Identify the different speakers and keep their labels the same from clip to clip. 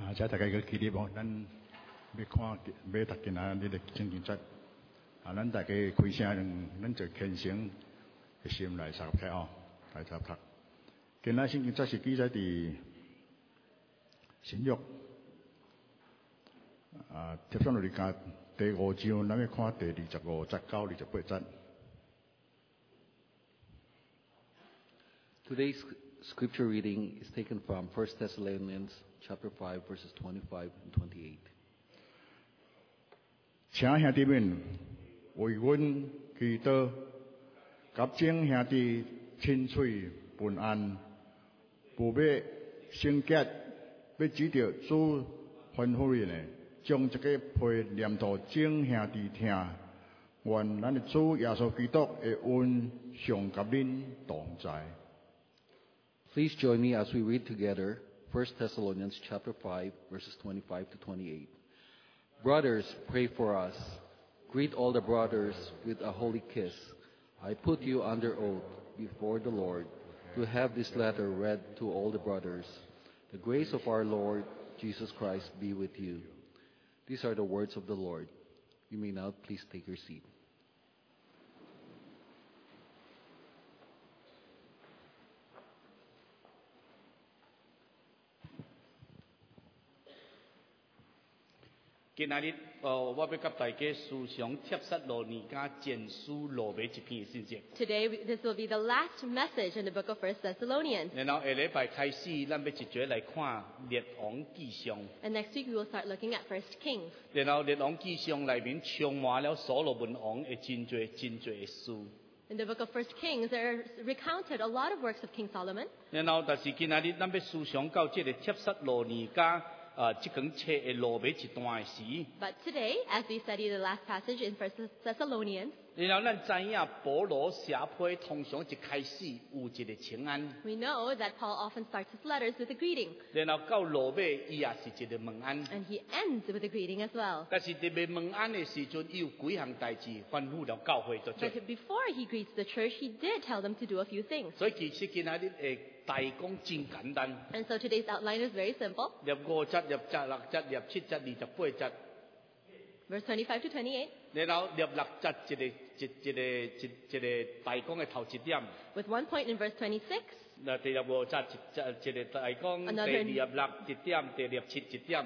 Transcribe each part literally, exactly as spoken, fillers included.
Speaker 1: 啊，即大家嘅記憶喎，咱要看要讀今仔日嘅聖經節，啊，咱大家開聲，咱就虔誠嘅心來查睇哦，來查讀。今仔聖經節是記載佇新約啊，帖撒羅尼迦第五章，咱要看第二十五節到二十八節。
Speaker 2: Today's scripture reading is taken from First Thessalonians chapter five, verses twenty-five and twenty-eight.
Speaker 1: 請兄弟們為阮祈禱，甲眾兄弟親嘴平安，不要聖潔，要指着主吩咐的呢，將這個批念到眾兄弟聽，願咱的主耶穌基督的恩常甲恁同在。
Speaker 2: Please join me as we read together First Thessalonians chapter five, verses twenty-five to twenty-eight. Brothers, pray for us. Greet all the brothers with a holy kiss. I put you under oath before the Lord to have this letter read to all the brothers. The grace of our Lord Jesus Christ be with you. These are the words of the Lord. You may now please take your seat.
Speaker 3: 今仔日，哦，我要甲大家思想帖撒羅尼迦前書落尾一篇嘅信息。
Speaker 4: Today, this will be the last message in the book of First Thessalonians.
Speaker 3: 然後下禮拜開始，咱要一節來看列王記上。
Speaker 4: And next week, we will start looking at First Kings.
Speaker 3: 然後列王記上內面充滿了所羅門王嘅真多真多嘅事。
Speaker 4: In the book of First Kings, there are recounted a lot of works of King Solomon.
Speaker 3: 然後，但是今仔日咱要思想到這個帖撒羅尼迦。啊，這卷冊嘅落尾一段時。
Speaker 4: But today, as we study the last passage in First Thessalonians,
Speaker 3: 然後咱知影保羅寫批通常一開始有一個請安。
Speaker 4: we know that Paul often starts his letters with a greeting.
Speaker 3: 然後到落尾，伊也是一個問安。
Speaker 4: And he ends with a greeting as well.
Speaker 3: 但是特別問安嘅時陣，伊有幾項代志吩咐了教會做。
Speaker 4: But before he greets the church, he did tell them to do a few things.
Speaker 3: 所以其實今仔日誒大綱真簡單。
Speaker 4: And so today's outline is very simple.
Speaker 3: 入五節、入節、六節、入七節、二十八節。
Speaker 4: Verse twenty-five to twenty-eight.
Speaker 3: 然後入六節一個一一個一一個大綱嘅頭一點。
Speaker 4: With one point in verse twenty-six.
Speaker 3: 嗱，第入五節一一個大綱，第二入六一點，第入七一點。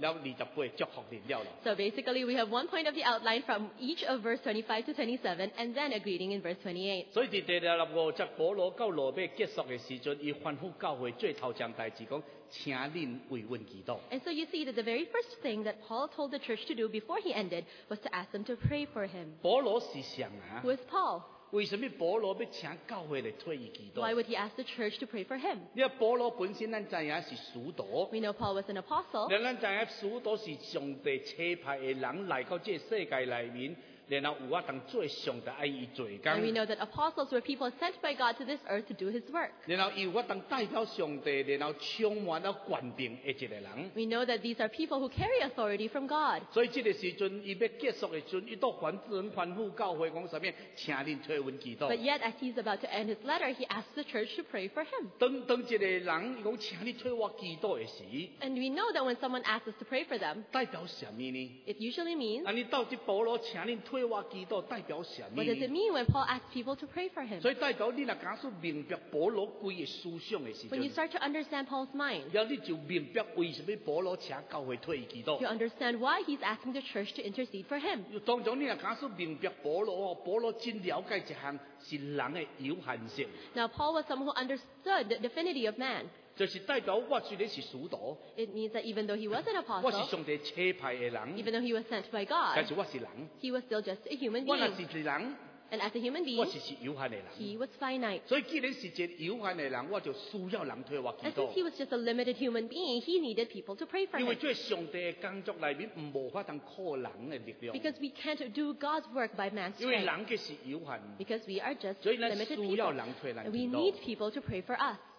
Speaker 4: So basically, we have one point of the outline from each of verse twenty-five to twenty-seven, and then a greeting in verse twenty-eight.
Speaker 3: 所以第第十五節保羅到落尾結束嘅時陣，伊吩咐教會最頭上代志講，請恁為阮祈禱。
Speaker 4: And so you see that the very first thing that Paul told the church to do before he ended was to ask them to pray for him.
Speaker 3: 保羅是誰啊？
Speaker 4: Who is Paul?
Speaker 3: 為什麼保羅要請教會嚟替伊祈禱
Speaker 4: Why would he ask the church to pray for him?
Speaker 3: 因為保羅本身咱知影是使徒，
Speaker 4: We know Paul was an apostle.
Speaker 3: 咱知影使徒是上帝差派嘅人來到這個世界內面。然後有法當做上帝愛伊做工。
Speaker 4: And we know that apostles were people sent by God to this earth to do his work.
Speaker 3: 然後有法當代表上帝，然後充滿了權柄嘅一個人。
Speaker 4: We know that these are people who carry authority from God.
Speaker 3: 所以這個時陣，伊要結束嘅時陣，伊都反正吩咐教會講什麼？請恁替阮祈禱。
Speaker 4: But yet, as he's about to end his letter, he asks the church to pray for him.
Speaker 3: 當當一個人伊講請你替我祈禱嘅時，
Speaker 4: And we know that when someone asks us to pray for them,
Speaker 3: 代表什麼呢？
Speaker 4: it usually means.
Speaker 3: 啊，你到底保羅請恁替我祈禱，代表什麼
Speaker 4: What does it
Speaker 3: 呢？
Speaker 4: mean when Paul asks people to pray for him?
Speaker 3: 所以代表你若假使明白保羅規嘅思想嘅時
Speaker 4: When you
Speaker 3: 陣，
Speaker 4: start to understand Paul's mind,
Speaker 3: 然後你就明白為什麼保羅請教會替伊祈禱
Speaker 4: you。understand why he's asking the church to intercede for him.
Speaker 3: 當中你若假使明白保羅哦，保羅真了解一項是人嘅有限性，
Speaker 4: Now, Paul was someone who understood the divinity of man.
Speaker 3: 就是代表我雖然是使徒，
Speaker 4: It means that even though he was an
Speaker 3: 我是
Speaker 4: apostle,
Speaker 3: 上帝差派嘅人，
Speaker 4: even though he was sent by
Speaker 3: 但
Speaker 4: God,
Speaker 3: 是我是人。
Speaker 4: he was still just a human
Speaker 3: 我若
Speaker 4: being.
Speaker 3: 是人，
Speaker 4: And as a human
Speaker 3: 我
Speaker 4: being,
Speaker 3: 是是有限嘅人。
Speaker 4: he was finite.
Speaker 3: 所以既然是一個有限嘅人，我就需要人替我祈
Speaker 4: And since he
Speaker 3: 禱。
Speaker 4: was just a limited human being, he needed people to pray for
Speaker 3: 因為
Speaker 4: him.
Speaker 3: 在上帝嘅工作裏面，無法當靠人嘅力量，
Speaker 4: Because we can't do God's work by man's
Speaker 3: 因為
Speaker 4: strength.
Speaker 3: 人嘅是有限，
Speaker 4: Because we are just
Speaker 3: 所以咱
Speaker 4: limited
Speaker 3: 需要
Speaker 4: people.
Speaker 3: 人替咱
Speaker 4: And
Speaker 3: 祈
Speaker 4: we need
Speaker 3: 禱。
Speaker 4: people to pray for us.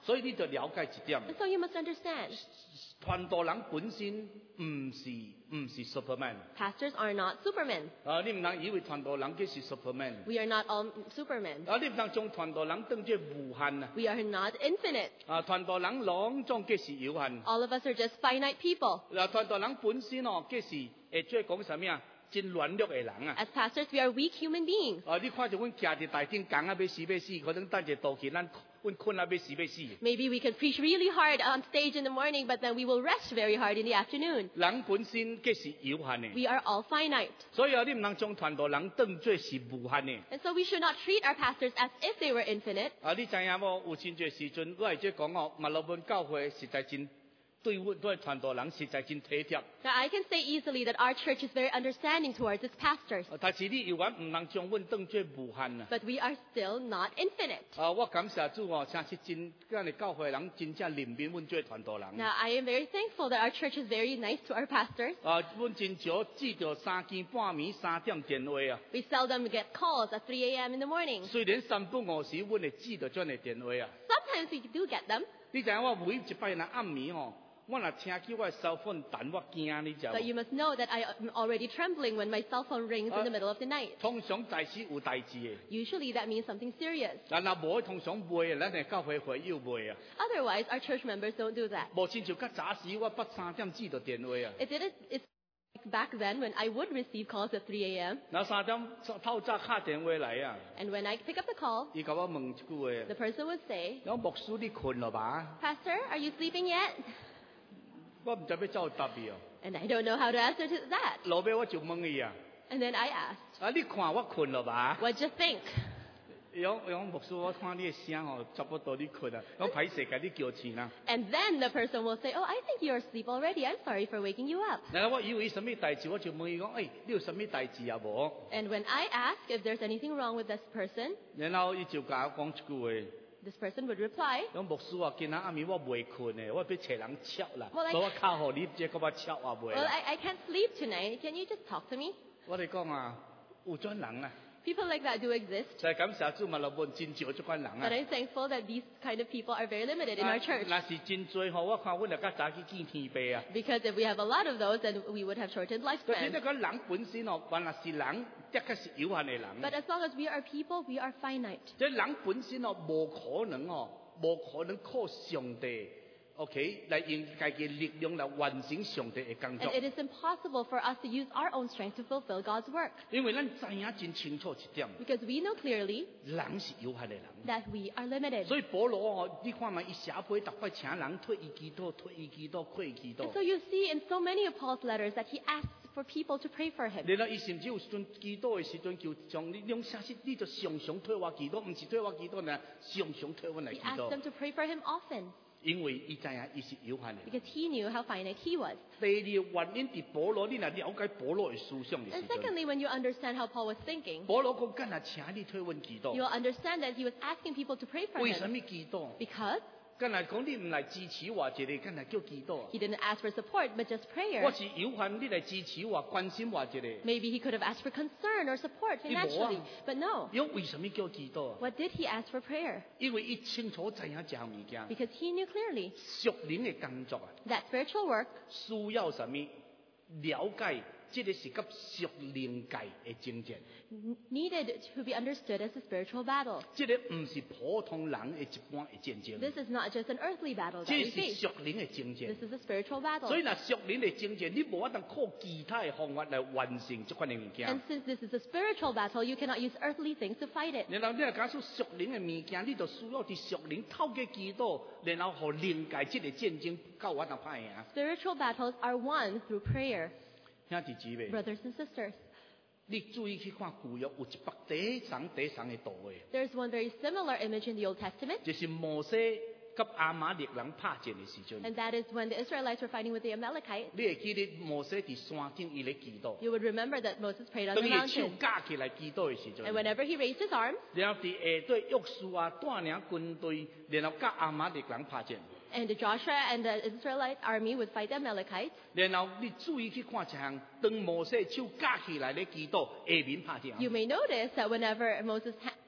Speaker 3: 所以你就了解一點，
Speaker 4: And so you must understand,
Speaker 3: 傳道人本身唔是唔是 Superman。
Speaker 4: pastors are not supermen.
Speaker 3: 啊，你唔能以為傳道人佢是 Superman。
Speaker 4: We are not all supermen.
Speaker 3: 啊，你唔能將傳道人當作無限啊！
Speaker 4: We are not infinite.
Speaker 3: 啊，傳道人啷種佢是有限。
Speaker 4: All of us are just finite people.
Speaker 3: 嗱，傳道人本身哦，佢是會即係講什麼啊？真軟弱嘅人啊！
Speaker 4: As pastors, we are weak human beings.
Speaker 3: 啊，你看住阮徛喺大廳講啊，要死要死，可能等一倒去，咱阮困啊，要死要死。
Speaker 4: Maybe we can preach really hard on stage in the morning, but then we will rest very hard in the afternoon.
Speaker 3: 人本身佢是有限嘅，
Speaker 4: We are all finite.
Speaker 3: 所以啊，你唔能將傳道人當作是無限嘅。
Speaker 4: And so we should not treat our pastors as if they were infinite.
Speaker 3: 啊，你知影無？有真濟時陣，我係即講哦，馬來文教會實在真對阮對傳道人實在真體貼。
Speaker 4: Now, I can say easily that our church is very understanding towards its pastors,
Speaker 3: 啊，但是你永遠唔能將阮當作無限啊！
Speaker 4: but we are still not infinite.
Speaker 3: 啊，我感謝主哦，真是真，今日教會人真正憐憫阮做傳道人。
Speaker 4: Now, I am very thankful that our church is very nice to our pastors.
Speaker 3: 啊，阮真少接到三更半暝三點電話啊。
Speaker 4: We seldom get calls at three a.m. in the morning.
Speaker 3: 雖然三不五時，阮會接到這樣的電話啊。
Speaker 4: Sometimes we do get them,
Speaker 3: 你知影我每一擺若暗暝吼，我若聽見我的手機彈，我驚你知無？
Speaker 4: but you must know that I am already trembling when my cell phone rings in the middle of the night.
Speaker 3: 通常代志有代志嘅，
Speaker 4: Usually that means something serious.
Speaker 3: 但若無通常袂嘅，咱嚟教會會有袂啊。
Speaker 4: Otherwise, our church members don't do that.
Speaker 3: 無親像較早時，我捌三點接到電話啊。
Speaker 4: It didn't, it's like back then when I would receive calls at three a.m.
Speaker 3: 那三點透早敲電話嚟啊，
Speaker 4: And when I pick up the call,
Speaker 3: 伊甲我問一句話，
Speaker 4: the person would say,
Speaker 3: 我牧師你困了吧？
Speaker 4: Pastor, are you sleeping yet?
Speaker 3: 我唔知要怎答伊哦。
Speaker 4: And I don't know how to answer to that.
Speaker 3: 落尾我就問伊啊，
Speaker 4: And then I asked,
Speaker 3: 啊你看我困了吧？
Speaker 4: what'd you think?
Speaker 3: 伊講伊講牧師，我看你嘅聲哦，差不多你困啊，我歹勢甲你叫醒啊。
Speaker 4: And then the person will say, oh, I think you're asleep already. I'm sorry for waking you up.
Speaker 3: 然後我以為什麼代志，我就問伊講，誒、你有什麼代志啊無？
Speaker 4: And when I ask if there's anything wrong with this person,
Speaker 3: 然後伊就甲我講一句話。
Speaker 4: this person would reply,
Speaker 3: 講牧師啊，今仔暗暝我未困誒，我要找人敲啦，
Speaker 4: Well, I-
Speaker 3: 所以我敲互你，這個我敲也未
Speaker 4: well,
Speaker 3: 啦。
Speaker 4: I, I can't sleep tonight. Can you just talk to me?
Speaker 3: 我哋講啊，有種人啊，
Speaker 4: People like that do exist.
Speaker 3: 就係感謝主馬來文真少這款人
Speaker 4: But
Speaker 3: 啊。
Speaker 4: I'm thankful that these kind of people are very limited in our church.
Speaker 3: 若是真多吼，我看阮就較早去見天父啊。
Speaker 4: Because if we have a lot of those, then we would have shortened
Speaker 3: 但是
Speaker 4: lifespan.
Speaker 3: 呢個人本身哦，原來是人，的確是有限嘅人。
Speaker 4: But as long as we are people, we are finite.
Speaker 3: 即人本身哦，無可能哦，無可能靠上帝 ，OK，來用家己力量來完成上帝嘅工作
Speaker 4: And。it is impossible for us to use our own strength to fulfill God's work.
Speaker 3: 因為咱知影真清楚一點，
Speaker 4: Because we know clearly
Speaker 3: 人是有限嘅人。
Speaker 4: that we are limited.
Speaker 3: 所以保羅哦，你看嘛，伊寫批逐擺請人退伊祈禱，退伊祈禱，退伊祈禱
Speaker 4: And。so you see in so many of Paul's letters that he asks for people to pray for him.
Speaker 3: 然後伊甚至有時陣祈禱嘅時陣，叫將你用寫實，你就常常退我祈禱，唔是退我祈禱呢，常常退我嚟
Speaker 4: He
Speaker 3: 祈
Speaker 4: asked
Speaker 3: 禱
Speaker 4: them，to pray for him often
Speaker 3: 因為伊知影伊是有限嘅。
Speaker 4: because he knew how finite he was.
Speaker 3: 第二原因，佇保羅，你若了解保羅嘅思想嘅
Speaker 4: And
Speaker 3: 時陣，
Speaker 4: secondly, when you understand how Paul was thinking,
Speaker 3: 保羅講今日請你退阮祈
Speaker 4: you
Speaker 3: 禱，
Speaker 4: will understand that he was asking people to pray for
Speaker 3: 為什
Speaker 4: him
Speaker 3: 麼祈禱？
Speaker 4: because
Speaker 3: 今日講你唔嚟支持我一個，今日叫祈禱。
Speaker 4: he didn't ask for support but just
Speaker 3: 我
Speaker 4: prayer.
Speaker 3: 是有限，你嚟支持我、關心我一個。
Speaker 4: Maybe he could have asked for concern or support
Speaker 3: He didn't.
Speaker 4: financially, but no.
Speaker 3: 因為什麼叫祈禱？
Speaker 4: What did he ask for prayer?
Speaker 3: 因為伊清楚知影一項物件，
Speaker 4: Because he knew clearly
Speaker 3: 屬靈嘅工作啊，
Speaker 4: that spiritual work
Speaker 3: 需要什麼？了解，即個是甲屬靈界嘅爭戰，
Speaker 4: n- needed to be understood as a spiritual battle.
Speaker 3: 即個唔是普通人嘅一般嘅戰爭，
Speaker 4: This is not just an earthly battle that
Speaker 3: 這
Speaker 4: we
Speaker 3: 是
Speaker 4: face.
Speaker 3: 屬靈嘅爭戰
Speaker 4: This。is a spiritual battle.
Speaker 3: 所以，若屬靈嘅爭戰，你無法通靠其他嘅方法來完成這款嘅物件
Speaker 4: And。since this is a spiritual battle, you cannot use earthly things to fight it.
Speaker 3: 然後你若假設屬靈嘅物件，你就需要佇屬靈透過祈禱，然後互靈界即個戰爭夠我能拍贏。
Speaker 4: Spiritual battles are won through prayer,
Speaker 3: 兄弟姊妹，
Speaker 4: brothers and sisters.
Speaker 3: 你注意去看舊約有一幅第層第層嘅圖嘅，
Speaker 4: There's one very similar image in the Old Testament,
Speaker 3: 就是摩西甲亞瑪力人拍戰嘅時陣。
Speaker 4: and that is when the Israelites were fighting with the Amalekites.
Speaker 3: 你會記得摩西伫山頂伊咧祈禱，
Speaker 4: You would remember that Moses prayed on
Speaker 3: 當
Speaker 4: the
Speaker 3: 伊手
Speaker 4: mountain.
Speaker 3: 架起來祈禱嘅時
Speaker 4: And
Speaker 3: 陣，
Speaker 4: whenever he raised his arms,
Speaker 3: 然後伫下對約書亞帶領軍隊，然後甲亞瑪力人拍戰。
Speaker 4: and Joshua and the Israelite army would fight the Amalekites.
Speaker 3: 然後你注意去看一項，當摩西手架起來咧祈禱，下面拍戰。
Speaker 4: You may notice that whenever Moses' ha-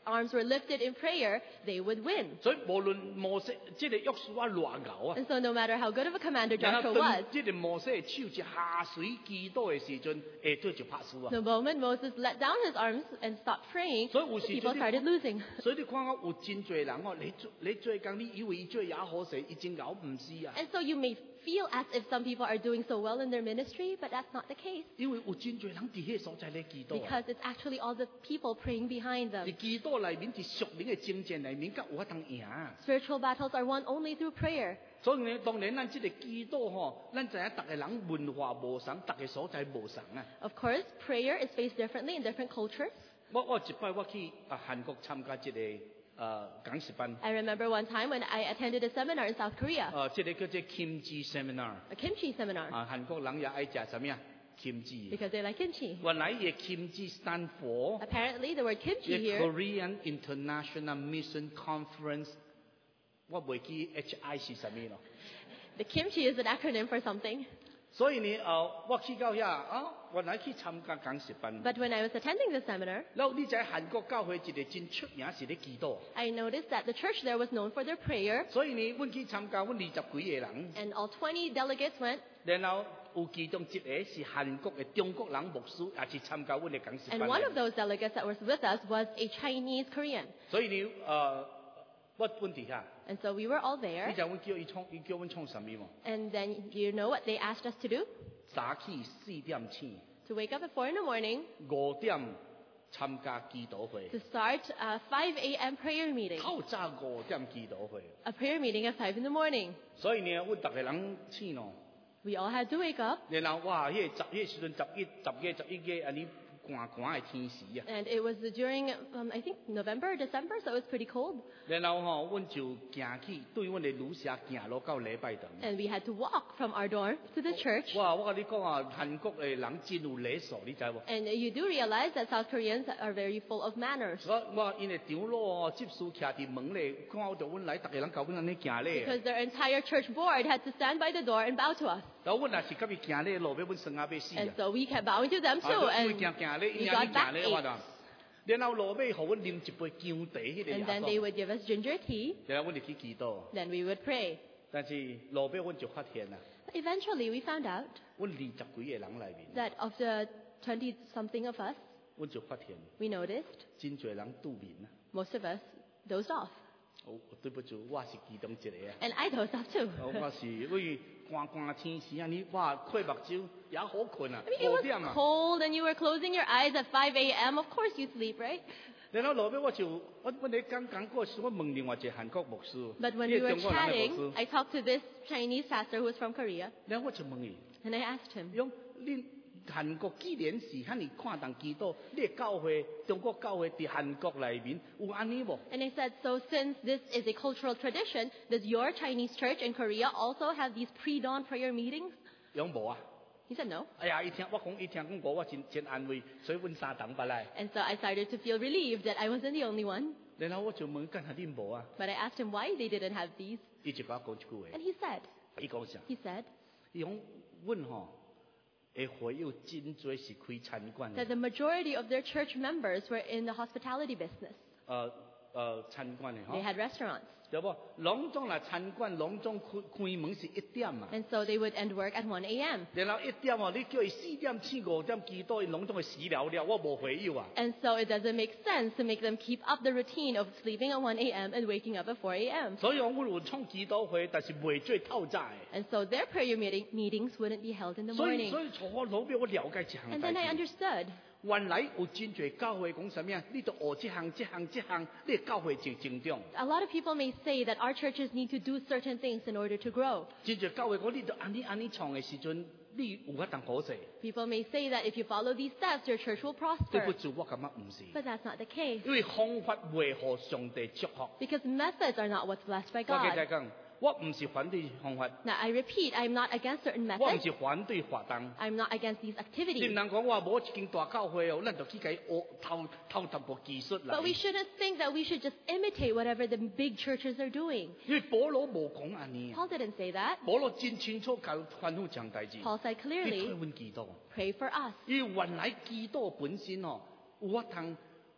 Speaker 4: arms were lifted in prayer, they would win.
Speaker 3: 所以無論摩西即個約書亞偌牛啊，
Speaker 4: And so no matter how good of a commander
Speaker 3: 然
Speaker 4: Joshua
Speaker 3: 後
Speaker 4: was,
Speaker 3: 即個摩西嘅手一下水祈禱嘅時陣，下對就拍輸啊。
Speaker 4: the moment Moses let down his arms and stopped praying,
Speaker 3: 所以有
Speaker 4: the
Speaker 3: 時
Speaker 4: people
Speaker 3: 即
Speaker 4: started
Speaker 3: 你
Speaker 4: losing.
Speaker 3: 所以你看到有真濟人哦，你做你做工，你以為伊做也好勢，伊真牛唔是啊。
Speaker 4: And so you may feel as if some people are doing so well in their ministry, but that's not the case.
Speaker 3: 因為有真濟人伫迄個所在咧祈禱啊。
Speaker 4: Because it's actually all the people praying behind
Speaker 3: 伫
Speaker 4: them.
Speaker 3: 祈禱內面，伫屬靈嘅征戰內面，甲有法通贏。
Speaker 4: Spiritual battles are won only through prayer.
Speaker 3: 所以呢，當然咱即個祈禱吼，咱知影逐個人文化無同，逐個所在無同啊。
Speaker 4: Of course, prayer is faced differently in different cultures.
Speaker 3: 我我一擺我去啊韓國參加一個呃講師班，
Speaker 4: I remember one time when I attended a seminar in South Korea,
Speaker 3: 呃，即個叫做 kimchi seminar，
Speaker 4: a kimchi seminar,
Speaker 3: 啊，韓國人也愛食什麼啊 kimchi。
Speaker 4: because they like kimchi.
Speaker 3: 原來嘅 kimchi stand for
Speaker 4: Apparently, the word kimchi
Speaker 3: the
Speaker 4: here,
Speaker 3: Korean International Mission Conference， 我袂記 H I 是什麼咯。
Speaker 4: the kimchi is an acronym for something.
Speaker 3: 所以呢，呃，我去到遐啊，原來去參加講師班。
Speaker 4: But when I was attending the seminar,
Speaker 3: 然後你在韓國教會一個真出名是咧祈禱，
Speaker 4: I noticed that the church there was known for their prayer,
Speaker 3: 所以呢，阮去參加，阮二十幾個人，
Speaker 4: and all twenty delegates went,
Speaker 3: 然後有其中一個是韓國嘅中國人牧師，也是參加阮嘅講師
Speaker 4: and
Speaker 3: 班
Speaker 4: one of
Speaker 3: 嚟。
Speaker 4: those delegates that was with us was a Chinese Korean.
Speaker 3: 所以呢，呃，我阮伫遐，
Speaker 4: And so we were all
Speaker 3: 你
Speaker 4: there,
Speaker 3: 知阮叫伊創，伊叫阮創什麼無？
Speaker 4: and then do you know what they asked us to do?
Speaker 3: 早起四點醒，
Speaker 4: To wake up at four in the morning,
Speaker 3: 五點參加祈禱會
Speaker 4: to，start a five a.m. prayer meeting,
Speaker 3: 透早五點祈禱會。
Speaker 4: a prayer meeting at five in the morning.
Speaker 3: 所以呢，阮逐個人醒咯，
Speaker 4: We all had to wake up,
Speaker 3: 然後哇，迄、個十迄、個時陣十一、十個、十一個安尼寒寒嘅天時啊。
Speaker 4: and it was during, um, I think, November or December, so it was pretty cold.
Speaker 3: 然後吼，阮就行去對阮的旅社行路到禮拜堂。
Speaker 4: And we had to walk from our dorm to the church.
Speaker 3: 哇！我甲你講啊，韓國嘅人真有禮數，你知無？
Speaker 4: And you do realize that South Koreans are very full of manners.
Speaker 3: 我我因為長老哦，執事徛佇門咧，看到阮來，逐個人甲阮安尼行咧。
Speaker 4: Because their entire church board had to stand by the door and bow to us.
Speaker 3: 然後阮也是甲伊行咧，路尾阮生啊要死
Speaker 4: And
Speaker 3: 啊！
Speaker 4: so we kept bowing to them
Speaker 3: 啊
Speaker 4: too,
Speaker 3: 因為
Speaker 4: and
Speaker 3: 行行咧，
Speaker 4: we
Speaker 3: 因
Speaker 4: got
Speaker 3: 為行咧，我
Speaker 4: backaches.
Speaker 3: 講。然後路尾互阮啉一杯薑茶，迄個
Speaker 4: And
Speaker 3: 也
Speaker 4: then they
Speaker 3: 講。
Speaker 4: would give us ginger tea.
Speaker 3: 然後阮就去祈禱，
Speaker 4: Then we would pray.
Speaker 3: 但是路尾阮就發現啦，
Speaker 4: Eventually, we found out
Speaker 3: 阮二十幾個人內面，
Speaker 4: that of the twenty-something of us,
Speaker 3: 阮就發現
Speaker 4: we noticed
Speaker 3: 真濟人拄眠啊！
Speaker 4: most of us dozed off.
Speaker 3: 哦，對不住，我是其中一個啊。
Speaker 4: And I dozed off too.
Speaker 3: 哦我是因為寒寒天時啊，你哇開目睭也好困啊
Speaker 4: I mean, it
Speaker 3: 五
Speaker 4: was
Speaker 3: 點啊。
Speaker 4: cold and you were closing your eyes at five a.m. Of course you sleep, right?
Speaker 3: 然後落尾我就我我哋講講過時，我問另外一個韓國牧師，
Speaker 4: But when
Speaker 3: 呢
Speaker 4: we
Speaker 3: 個
Speaker 4: were
Speaker 3: 中國人嘅
Speaker 4: chatting,
Speaker 3: 牧師，
Speaker 4: I talked to this Chinese pastor who was from Korea,
Speaker 3: 然後我就問伊，
Speaker 4: and I asked him,
Speaker 3: 用恁韓國既然是遐尼看重祈禱，你嘅教會中國教會佇韓國內面有安尼無？
Speaker 4: and I said, so since this is a cultural tradition, does your Chinese church in Korea also have these pre-dawn prayer meetings?
Speaker 3: 用無啊？
Speaker 4: He said no.
Speaker 3: 哎呀，伊聽我講，伊聽講我，我真真安慰，所以阮三同捌來。
Speaker 4: And so I started to feel relieved that I wasn't the only one.
Speaker 3: 然後我就問，干下恁無啊？
Speaker 4: But I asked him why they didn't have these.
Speaker 3: 伊就甲我講一句話
Speaker 4: And，he said,
Speaker 3: 伊講啥？
Speaker 4: he said
Speaker 3: 伊講阮吼，會會有真多是開餐館
Speaker 4: that
Speaker 3: 的，
Speaker 4: the majority of their church members were in the hospitality business.
Speaker 3: 呃呃餐館的
Speaker 4: They
Speaker 3: 吼，
Speaker 4: had restaurants.
Speaker 3: 對不？攏總來餐館，攏總開開門是一點嘛。
Speaker 4: And so they would end work at one a.m.
Speaker 3: 然後一點哦，你叫伊四點四五點幾多，伊攏總會死了了，我無回有啊。
Speaker 4: And so it doesn't make sense to make them keep up the routine of sleeping at one a.m. and waking up at four a.m.
Speaker 3: 所以講，阮有創祈禱會，但是袂做透早的。
Speaker 4: And so their prayer meeting, meetings wouldn't be held in the
Speaker 3: 所以
Speaker 4: morning.
Speaker 3: 所以從我腦邊我了解一項
Speaker 4: And then I
Speaker 3: 代志。
Speaker 4: understood.
Speaker 3: 原來有真濟教會講什麼啊？你都學這項、這項、這項，你的教會就成長。
Speaker 4: A lot of people may say that our churches need to do certain things in order to grow.
Speaker 3: 真濟教會講，你都安尼安尼創的時陣，你有法當好勢。
Speaker 4: People may say that if you follow these steps, your church will
Speaker 3: 對不
Speaker 4: prosper.
Speaker 3: 住，我感覺唔是，
Speaker 4: But that's not the case.
Speaker 3: 因為方法為何上帝祝福？
Speaker 4: Because methods are not what's blessed by
Speaker 3: 我記大
Speaker 4: God.
Speaker 3: 講，我唔是反對方法，
Speaker 4: Now, I repeat, I'm not against certain
Speaker 3: 我唔
Speaker 4: methods.
Speaker 3: 是反對活動。
Speaker 4: I'm not against these
Speaker 3: 你唔
Speaker 4: activities.
Speaker 3: 能講話無一間大教會哦，咱就去解學偷偷淡薄技術
Speaker 4: But we
Speaker 3: 嚟。
Speaker 4: shouldn't think that we should just imitate whatever the big churches are doing.
Speaker 3: 因為保羅無講安尼啊，
Speaker 4: Paul didn't say that.
Speaker 3: 保羅真清楚教吩咐講代志。
Speaker 4: Paul said
Speaker 3: 你推
Speaker 4: clearly,
Speaker 3: 阮祈禱，
Speaker 4: pray for us.
Speaker 3: 因為原來祈禱本身哦，有法通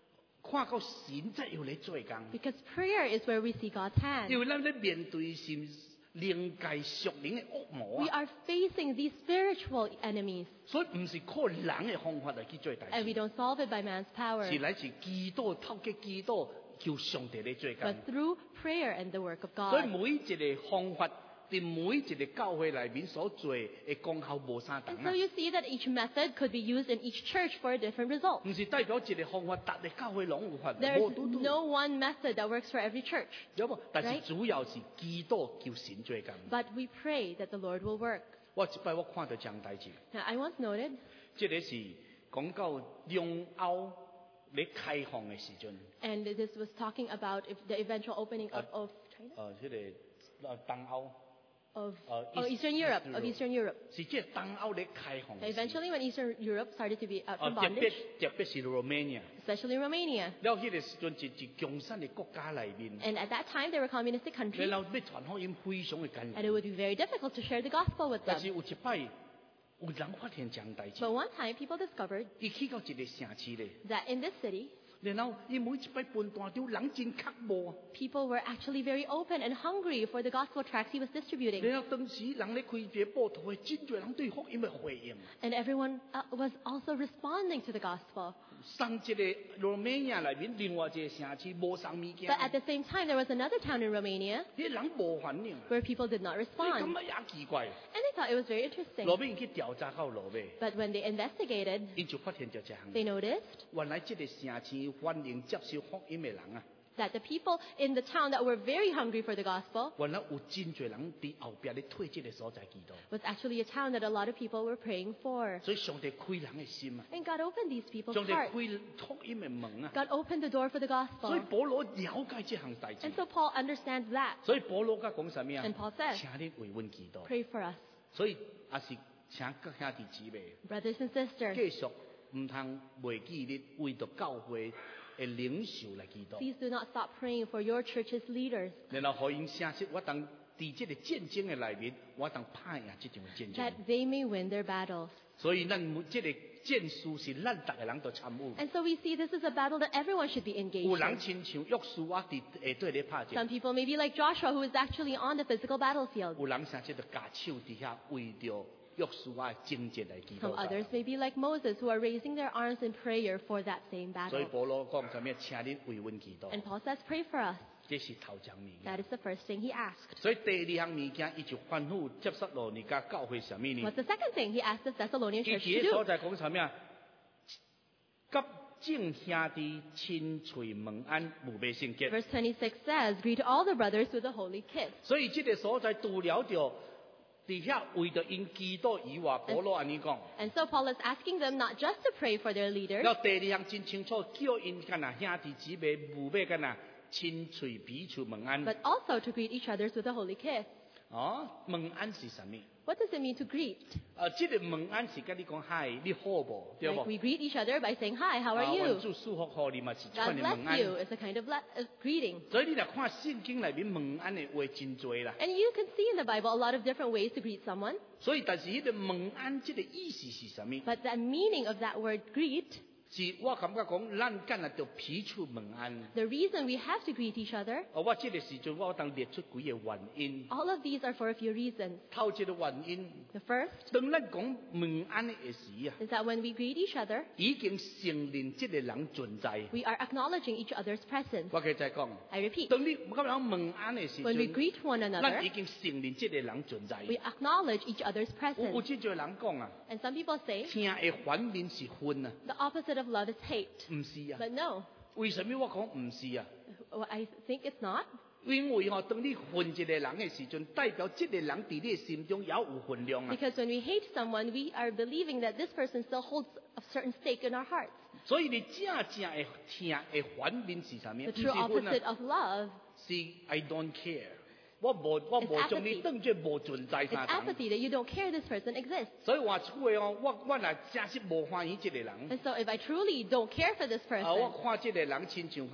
Speaker 3: 看到神才有咧做工。
Speaker 4: Because prayer is where we see God's hand.
Speaker 3: 因為咱咧面對是靈界屬靈嘅惡魔
Speaker 4: We
Speaker 3: 啊，
Speaker 4: are facing these spiritual enemies,
Speaker 3: 所以唔是靠人嘅方法嚟去做大
Speaker 4: and we
Speaker 3: 事，
Speaker 4: don't solve it by man's power,
Speaker 3: 是來自基督透過基督叫上帝嚟做工
Speaker 4: but。through prayer and the work of
Speaker 3: 所以
Speaker 4: God.
Speaker 3: 每一個方法，喺每一個教會裏面所做嘅功效無相同
Speaker 4: And so
Speaker 3: 啊，
Speaker 4: you see that each method could be used in each church for a different result.
Speaker 3: 唔是代表一個方法，達嘅教會攏有法，
Speaker 4: There
Speaker 3: 無
Speaker 4: is
Speaker 3: 拄拄
Speaker 4: no one method that works for every church,
Speaker 3: 有冇？但是
Speaker 4: Right.
Speaker 3: 主要是基督叫神做工。
Speaker 4: but we pray that the Lord will work.
Speaker 3: 我一擺我看到這樣代志，
Speaker 4: Now, I once noted,
Speaker 3: 即個是講到中歐你開放嘅時陣。
Speaker 4: and this was talking about if the eventual opening of, of China,
Speaker 3: 誒，即個誒東歐
Speaker 4: of
Speaker 3: Uh,
Speaker 4: oh,
Speaker 3: East-
Speaker 4: Eastern Europe,
Speaker 3: Eastern
Speaker 4: of
Speaker 3: Europe.
Speaker 4: Eastern Europe.
Speaker 3: 是即係東歐你開放嘅時。
Speaker 4: Eventually, when Eastern Europe started to be out
Speaker 3: 誒
Speaker 4: from
Speaker 3: 特別
Speaker 4: bondage,
Speaker 3: 特別是 Romania，
Speaker 4: especially Romania,
Speaker 3: 然後迄個時陣是是共產嘅國家裏面，
Speaker 4: and at that time they were communistic countries,
Speaker 3: 然後要傳福音非常嘅艱
Speaker 4: and it
Speaker 3: 難。
Speaker 4: would be very difficult to share the gospel with
Speaker 3: 但是
Speaker 4: them.
Speaker 3: 有一擺有人發現這樣代志
Speaker 4: But，one time, people discovered
Speaker 3: 伊去到一個城市咧，
Speaker 4: that in this city,
Speaker 3: 然後伊每一擺分段丟人真刻薄，
Speaker 4: people were actually very open and hungry for the gospel tracts he was distributing.
Speaker 3: 然後當時人咧開一個報道嘅，真多人對福音嘅回應。
Speaker 4: And everyone uh, was also responding to the gospel.
Speaker 3: 送一個 Romania 裏面另外一個城市無送物件，
Speaker 4: But at the same time, there was another town in Romania
Speaker 3: 啲人無反應，
Speaker 4: where people did not
Speaker 3: 所以
Speaker 4: respond.
Speaker 3: 咁啊也奇怪。
Speaker 4: And they thought it was very interesting.
Speaker 3: 落尾去調查到落尾，
Speaker 4: But when they investigated,
Speaker 3: 伊就發現咗一項，
Speaker 4: they noticed
Speaker 3: 原來這個城市歡迎接受福音嘅人啊，
Speaker 4: that the people in the town that were very hungry for the gospel
Speaker 3: 原來有真濟人喺後邊咧推這個所在基督，
Speaker 4: was actually a town that a lot of people were praying for.
Speaker 3: 所以上帝開人嘅心啊，
Speaker 4: And God opened these people's
Speaker 3: 上帝
Speaker 4: hearts.
Speaker 3: 開福音嘅門啊，
Speaker 4: God opened the door for the
Speaker 3: 所以
Speaker 4: gospel.
Speaker 3: 保羅了解這項大事
Speaker 4: And，so Paul understands that.
Speaker 3: 所以保羅家講什麼啊
Speaker 4: And Paul says,
Speaker 3: 請你為阮祈禱，
Speaker 4: Pray for us,
Speaker 3: 所以也是請各兄弟姊妹
Speaker 4: brothers and sisters.
Speaker 3: 繼續唔通忘記你為着教會嘅領袖來祈禱。
Speaker 4: Please do not stop praying for your church's leaders,
Speaker 3: 然後可以寫出我當在這個戰爭嘅裏面，我當拍贏這場戰爭
Speaker 4: that。they may win their battles.
Speaker 3: 所以咱每這個戰術是咱逐個人都參與。
Speaker 4: And so we see this is a battle that everyone should be engaged
Speaker 3: 有人
Speaker 4: in.
Speaker 3: 親像約書亞佇下底咧拍
Speaker 4: Some
Speaker 3: 戰，
Speaker 4: people may be like Joshua, who is actually on the physical battlefield.
Speaker 3: 有人甚至就架手佇遐為着約書亞征戰來祈
Speaker 4: Some
Speaker 3: 禱。
Speaker 4: others may be like Moses, who are raising their arms in prayer for that same
Speaker 3: 所以
Speaker 4: battle.
Speaker 3: 保羅講什麼？請你為阮祈禱，
Speaker 4: And Paul says, Pray for us.
Speaker 3: 這是頭一項物件。
Speaker 4: That is the first thing he asked.
Speaker 3: 所以第二項物件，伊就吩咐接受羅尼加教會什麼呢？
Speaker 4: What's the second thing he asked the Thessalonian
Speaker 3: 伊
Speaker 4: church
Speaker 3: 第
Speaker 4: to
Speaker 3: 一所
Speaker 4: do?
Speaker 3: 在講什麼啊？急正兄弟親隨問安，無被聖潔。
Speaker 4: Verse twenty-six says, Greet all the brothers with a holy kiss.
Speaker 3: 所以這個所在除了着底下為着因基督以外，保羅安尼講。
Speaker 4: And so Paul is asking them not just to pray for their leaders,
Speaker 3: 然後第二項真清楚，叫因干那兄弟姊妹無要干那親隨彼此問安。
Speaker 4: but also to greet each other with a holy kiss.
Speaker 3: 哦，問安是什麼？
Speaker 4: What does it mean to greet?
Speaker 3: 啊，這個問安是跟你講嗨，你好無？對
Speaker 4: Like
Speaker 3: 無？
Speaker 4: we greet each other by saying, Hi, how
Speaker 3: 啊
Speaker 4: are
Speaker 3: 願
Speaker 4: you?
Speaker 3: 主祝福好你嘛，是這
Speaker 4: God
Speaker 3: 款的問
Speaker 4: bless
Speaker 3: 安。
Speaker 4: you. It's a kind of, le- of greeting.
Speaker 3: 所以你嚟看聖經裏面問安的話真多啦。
Speaker 4: And you can see in the Bible a lot of different ways to greet someone.
Speaker 3: 所以但是呢個問安這個意思是什麼？
Speaker 4: But the meaning of that word greet,
Speaker 3: 是我感覺講，咱今日就彼此問安。
Speaker 4: the reason we have to greet each other,
Speaker 3: 啊，我這個時陣我當列出幾個原因。
Speaker 4: all of these are for a few reasons.
Speaker 3: 頭一個原因，
Speaker 4: The first
Speaker 3: 當咱講問安的時啊，
Speaker 4: is that when we greet each other,
Speaker 3: 已經承認這個人存在。
Speaker 4: we are acknowledging each other's presence.
Speaker 3: 我繼續講，
Speaker 4: I repeat,
Speaker 3: 當你咁樣問安的時
Speaker 4: when we
Speaker 3: 陣，
Speaker 4: greet one
Speaker 3: 咱
Speaker 4: another,
Speaker 3: 已經承認這個人存在。
Speaker 4: we acknowledge each other's
Speaker 3: 有有
Speaker 4: presence.
Speaker 3: 真多人講啊，
Speaker 4: And some people say
Speaker 3: 聽的反面是恨啊，
Speaker 4: the opposite of love is hate.
Speaker 3: 唔是啊。
Speaker 4: But no,
Speaker 3: 為什麼我講唔是啊？
Speaker 4: well, I think it's not.
Speaker 3: 因為哦，當你恨一個人的時陣，代表這個人在你的心中也有分量啊。
Speaker 4: Because when we hate someone, we are believing that this person still holds a certain stake in our hearts.
Speaker 3: 所以你真正的聽的反面是什麼？
Speaker 4: The
Speaker 3: 不是
Speaker 4: true
Speaker 3: 恨
Speaker 4: opposite
Speaker 3: 啊，
Speaker 4: of love
Speaker 3: 是 I don't care。我無我
Speaker 4: It's
Speaker 3: 無將你
Speaker 4: apathy.
Speaker 3: 當作無存在
Speaker 4: is
Speaker 3: 啥人。
Speaker 4: apathy, that you don't care this person exists.
Speaker 3: 所以話出話哦，我我若真是無歡喜這個人，
Speaker 4: And so if I truly don't care for this
Speaker 3: 啊，我
Speaker 4: person,
Speaker 3: 看這個人親像看啊，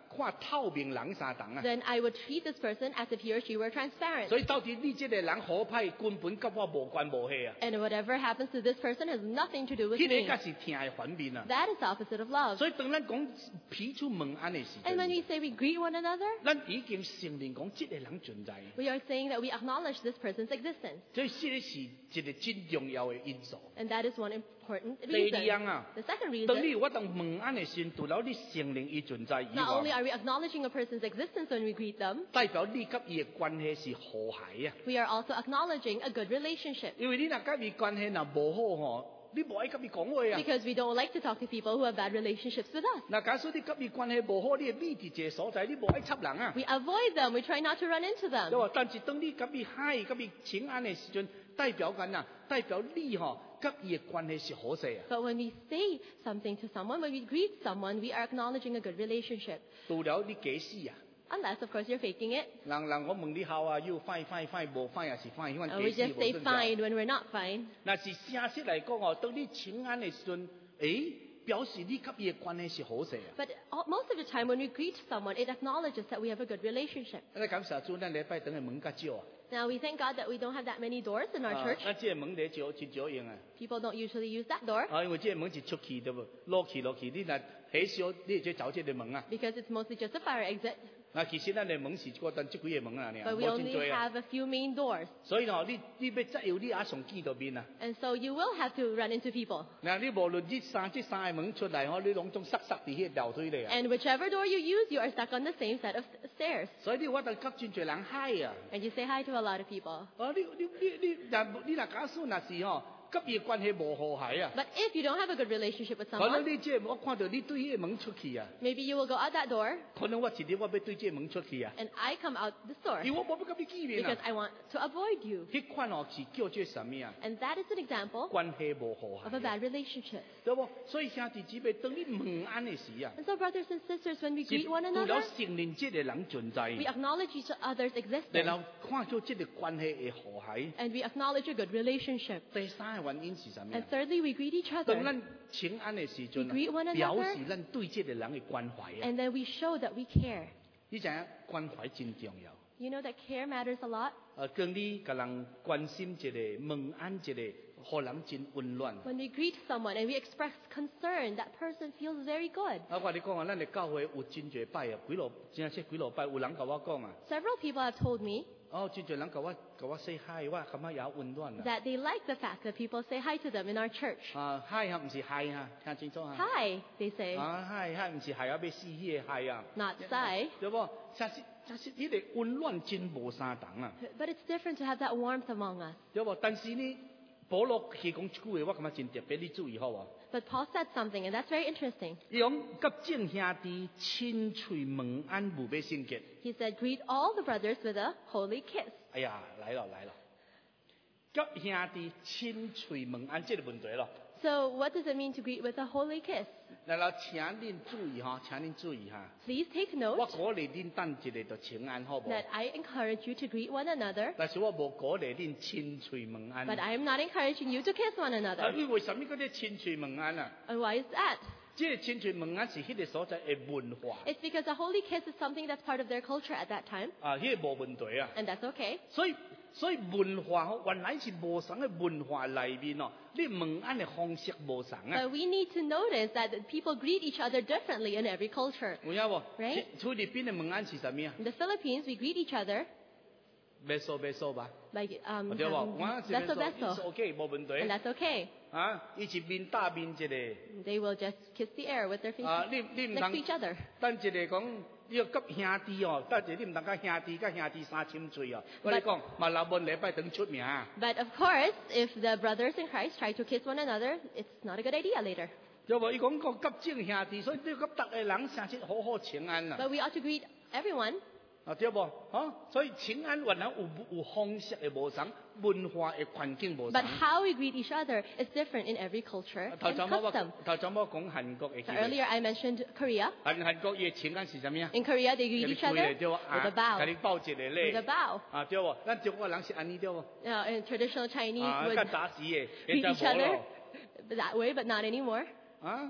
Speaker 3: 看透明人相同啊。
Speaker 4: then I would treat this person as if he or she were transparent.
Speaker 3: 所以到底你这个人好歹根本跟我无关无系啊。
Speaker 4: And whatever happens to this person has nothing to do with
Speaker 3: 迄个
Speaker 4: me.
Speaker 3: 才是疼的反面啊。
Speaker 4: That is the opposite of love.
Speaker 3: 所以当咱讲彼此问安的时
Speaker 4: And when
Speaker 3: 阵，
Speaker 4: we say we greet one another,
Speaker 3: 咱已經承認講這個人存在，
Speaker 4: we are saying that we acknowledge this person's existence.
Speaker 3: 所以這是一個真重要的因素。
Speaker 4: And that is one important
Speaker 3: 第
Speaker 4: reason.
Speaker 3: 二樣啊，
Speaker 4: The second
Speaker 3: 當你
Speaker 4: reason,
Speaker 3: 有法當問安的時候，除了你承認伊存在以
Speaker 4: not only
Speaker 3: 外，
Speaker 4: are we acknowledging a person's existence when we greet them,
Speaker 3: 代表你甲伊的關係是和諧啊。
Speaker 4: we are also acknowledging a good relationship.
Speaker 3: 因為你若甲伊關係若無好吼，你無愛甲伊講話啊。
Speaker 4: Because we don't like to talk to people who have bad relationships with us.
Speaker 3: 嗱，假使你甲伊關係無好，你會秘佇一個所在，你無愛插人啊。
Speaker 4: We avoid them. We try not to run into
Speaker 3: 對
Speaker 4: them.
Speaker 3: 吧？但是當你甲伊嗨、甲伊請安的時陣，代表緊啊，代表你吼甲伊的關係是和諧啊。
Speaker 4: But when we say something to someone, when we greet someone, we are acknowledging a good relationship.
Speaker 3: 除了你假死啊。
Speaker 4: Unless, of course, you're faking it.
Speaker 3: 人人我問你好啊，要 fine fine fine 無 fine 也是 fine，因為
Speaker 4: Or we
Speaker 3: 假死
Speaker 4: just say
Speaker 3: 無
Speaker 4: fine when we're not fine.
Speaker 3: 那是正式嚟講哦，當你請安的時陣，誒表示你甲伊嘅關係是和諧啊。
Speaker 4: But all, most of the time, when we greet someone, it acknowledges that we have a good relationship.
Speaker 3: 咱感謝主，咱禮拜等嘅門較少啊。
Speaker 4: Now, we thank God that we don't have that many doors in our
Speaker 3: 啊
Speaker 4: church.
Speaker 3: 咱即個門咧少真少用啊。
Speaker 4: People don't usually use that door
Speaker 3: 啊，因為即個門是出去對不？落去落去，你若起少，你就走即個門啊。
Speaker 4: because it's mostly just a fire exit.
Speaker 3: 嗱，其實咱嘅門是個等即幾個門啊，你啊，
Speaker 4: But we
Speaker 3: 冇真
Speaker 4: only
Speaker 3: 多啊。
Speaker 4: have a few main doors.
Speaker 3: 所以哦，你你要再有你也上見到面啊。
Speaker 4: And so you will have to run into people.
Speaker 3: 嗱，你無論你三即三個門出來，嗬，你攏總塞塞伫迄條腿嚟啊。
Speaker 4: And whichever door you use, you are stuck on the same set of stairs.
Speaker 3: 所以你我等甲真侪人嗨啊。
Speaker 4: And you say hi to a lot of people.
Speaker 3: 哦，你你你你，若你若假使若是吼，甲伊關係無和諧啊，
Speaker 4: But if you don't have a good relationship with
Speaker 3: 可能
Speaker 4: someone,
Speaker 3: 你即個我看到你對迄個門出去啊，
Speaker 4: maybe you will go out that door
Speaker 3: 可能我一日我要對即個門出去啊，
Speaker 4: and I come out the store
Speaker 3: 因為我無要甲你見面
Speaker 4: because
Speaker 3: 啊。
Speaker 4: I want to avoid you.
Speaker 3: 迄款哦是叫做什麼啊？
Speaker 4: And that is an example
Speaker 3: 關係無和
Speaker 4: of a
Speaker 3: 諧啊，
Speaker 4: bad relationship.
Speaker 3: 對無？所以兄弟姊妹，當你問安的時啊，
Speaker 4: And so, brothers and sisters, when we
Speaker 3: 是
Speaker 4: greet one
Speaker 3: 除了
Speaker 4: another,
Speaker 3: 承認即個人存在，
Speaker 4: we acknowledge each other's
Speaker 3: 然
Speaker 4: existence
Speaker 3: 後看到即個關係嘅和諧。
Speaker 4: and we acknowledge a good relationship.
Speaker 3: 第三個原因是什麼
Speaker 4: And
Speaker 3: 啊？
Speaker 4: thirdly, we greet each
Speaker 3: 當
Speaker 4: other
Speaker 3: 咱請安的時陣
Speaker 4: We greet one
Speaker 3: 啊，
Speaker 4: another
Speaker 3: 表示咱對即個人嘅關懷啊。
Speaker 4: and then we show that we care.
Speaker 3: 你知影關懷真重要。
Speaker 4: You know that care matters a lot.
Speaker 3: 呃，跟你甲人關心一個、問安一個，互人真溫暖。
Speaker 4: When we greet someone and we express concern, that person feels very good.
Speaker 3: 啊，我你講啊，咱嘅教會有真濟擺啊，幾落真係幾落擺，有人甲我講啊，
Speaker 4: Several people have told me
Speaker 3: 哦，真濟人甲我甲我 say hi，我感覺也溫暖啊。
Speaker 4: that they like the fact that people say hi to them in our church.
Speaker 3: 啊，hi 啊，唔是 hi 啊，聽清楚啊。
Speaker 4: Hi, they say,
Speaker 3: 啊，hi hi 唔是 hi 啊，要死迄個 hi 啊。
Speaker 4: not sigh.
Speaker 3: 對無？但是但是呢個溫暖真無相同啊，
Speaker 4: But it's different to have that warmth among us.
Speaker 3: 對無？但是呢，保羅係講一句話，我感覺真特別，你注意好啊。
Speaker 4: But Paul said something, and that's very interesting.
Speaker 3: 伊講甲眾兄弟親嘴問安，無要聖潔。
Speaker 4: He said, greet all the brothers with a holy kiss.
Speaker 3: 哎呀，來了來了，甲兄弟親嘴問安，這個問題咯。
Speaker 4: So what does it mean to greet with a holy kiss?
Speaker 3: 然後請恁注意哈，請恁注意哈。
Speaker 4: Please take
Speaker 3: 我
Speaker 4: note
Speaker 3: 鼓勵恁等一個就請安，好無？
Speaker 4: that I encourage you to greet one another,
Speaker 3: 但是我無鼓勵恁親嘴問安。
Speaker 4: but I am not encouraging you to kiss one
Speaker 3: 啊，
Speaker 4: another.
Speaker 3: 你為什麼嗰啲親嘴問安啊？
Speaker 4: And why is that?
Speaker 3: 即係親嘴問安是迄個所在嘅文化，
Speaker 4: It's because a holy kiss is something that's part of their culture at that time,
Speaker 3: 啊，迄個無問題啊。
Speaker 4: and that's okay.
Speaker 3: 所以所以文化吼，原來是無同嘅文化裏面哦，你問安嘅方式無同啊。
Speaker 4: But we need to notice that people greet each other differently in every culture.
Speaker 3: 有影無？
Speaker 4: Right.
Speaker 3: 菲律賓嘅問安是什麼啊？
Speaker 4: In the Philippines, we greet each other
Speaker 3: 別數別數吧。
Speaker 4: like um,
Speaker 3: 對吧？
Speaker 4: having
Speaker 3: 我是
Speaker 4: beso
Speaker 3: 別數
Speaker 4: beso,
Speaker 3: ，OK，冇問
Speaker 4: and
Speaker 3: 題。
Speaker 4: that's okay.
Speaker 3: 啊，伊是面打面一個，
Speaker 4: They will just kiss the air with their faces
Speaker 3: 啊，你你唔
Speaker 4: next
Speaker 3: 通
Speaker 4: to each other.
Speaker 3: 等一個講，你要急兄弟哦，等一個你唔通甲兄弟甲兄弟三親嘴哦。我你講，嘛老本禮拜等出名啊，
Speaker 4: But of course, if the brothers in Christ try to kiss one another, it's not a good idea later.
Speaker 3: 對無？伊講講急正兄弟，所以你要急逐個人相識好好請安啊。
Speaker 4: But we ought to greet everyone.
Speaker 3: 啊，對無？啊，所以請安原來有有方式嘅無同，文化嘅環境無同
Speaker 4: But。how we greet each other is different in every culture
Speaker 3: 頭
Speaker 4: and
Speaker 3: 先我
Speaker 4: custom.
Speaker 3: 頭先我講韓國嘅
Speaker 4: So earlier I mentioned Korea.
Speaker 3: 韓韓國嘅請安是什麼啊？
Speaker 4: In Korea, they
Speaker 3: 給
Speaker 4: greet
Speaker 3: 你
Speaker 4: each
Speaker 3: 跪
Speaker 4: other
Speaker 3: 嘅對無？
Speaker 4: with a
Speaker 3: 啊，給你
Speaker 4: bow.
Speaker 3: 抱一個
Speaker 4: With
Speaker 3: 禮
Speaker 4: a。bow.
Speaker 3: 啊，對無？咱中國人是安尼對無？
Speaker 4: Now, in traditional Chinese,
Speaker 3: 啊，
Speaker 4: would
Speaker 3: 較早時嘅，
Speaker 4: greet
Speaker 3: 現
Speaker 4: each
Speaker 3: 在無
Speaker 4: other
Speaker 3: 咯。
Speaker 4: that way, but not anymore.
Speaker 3: 啊，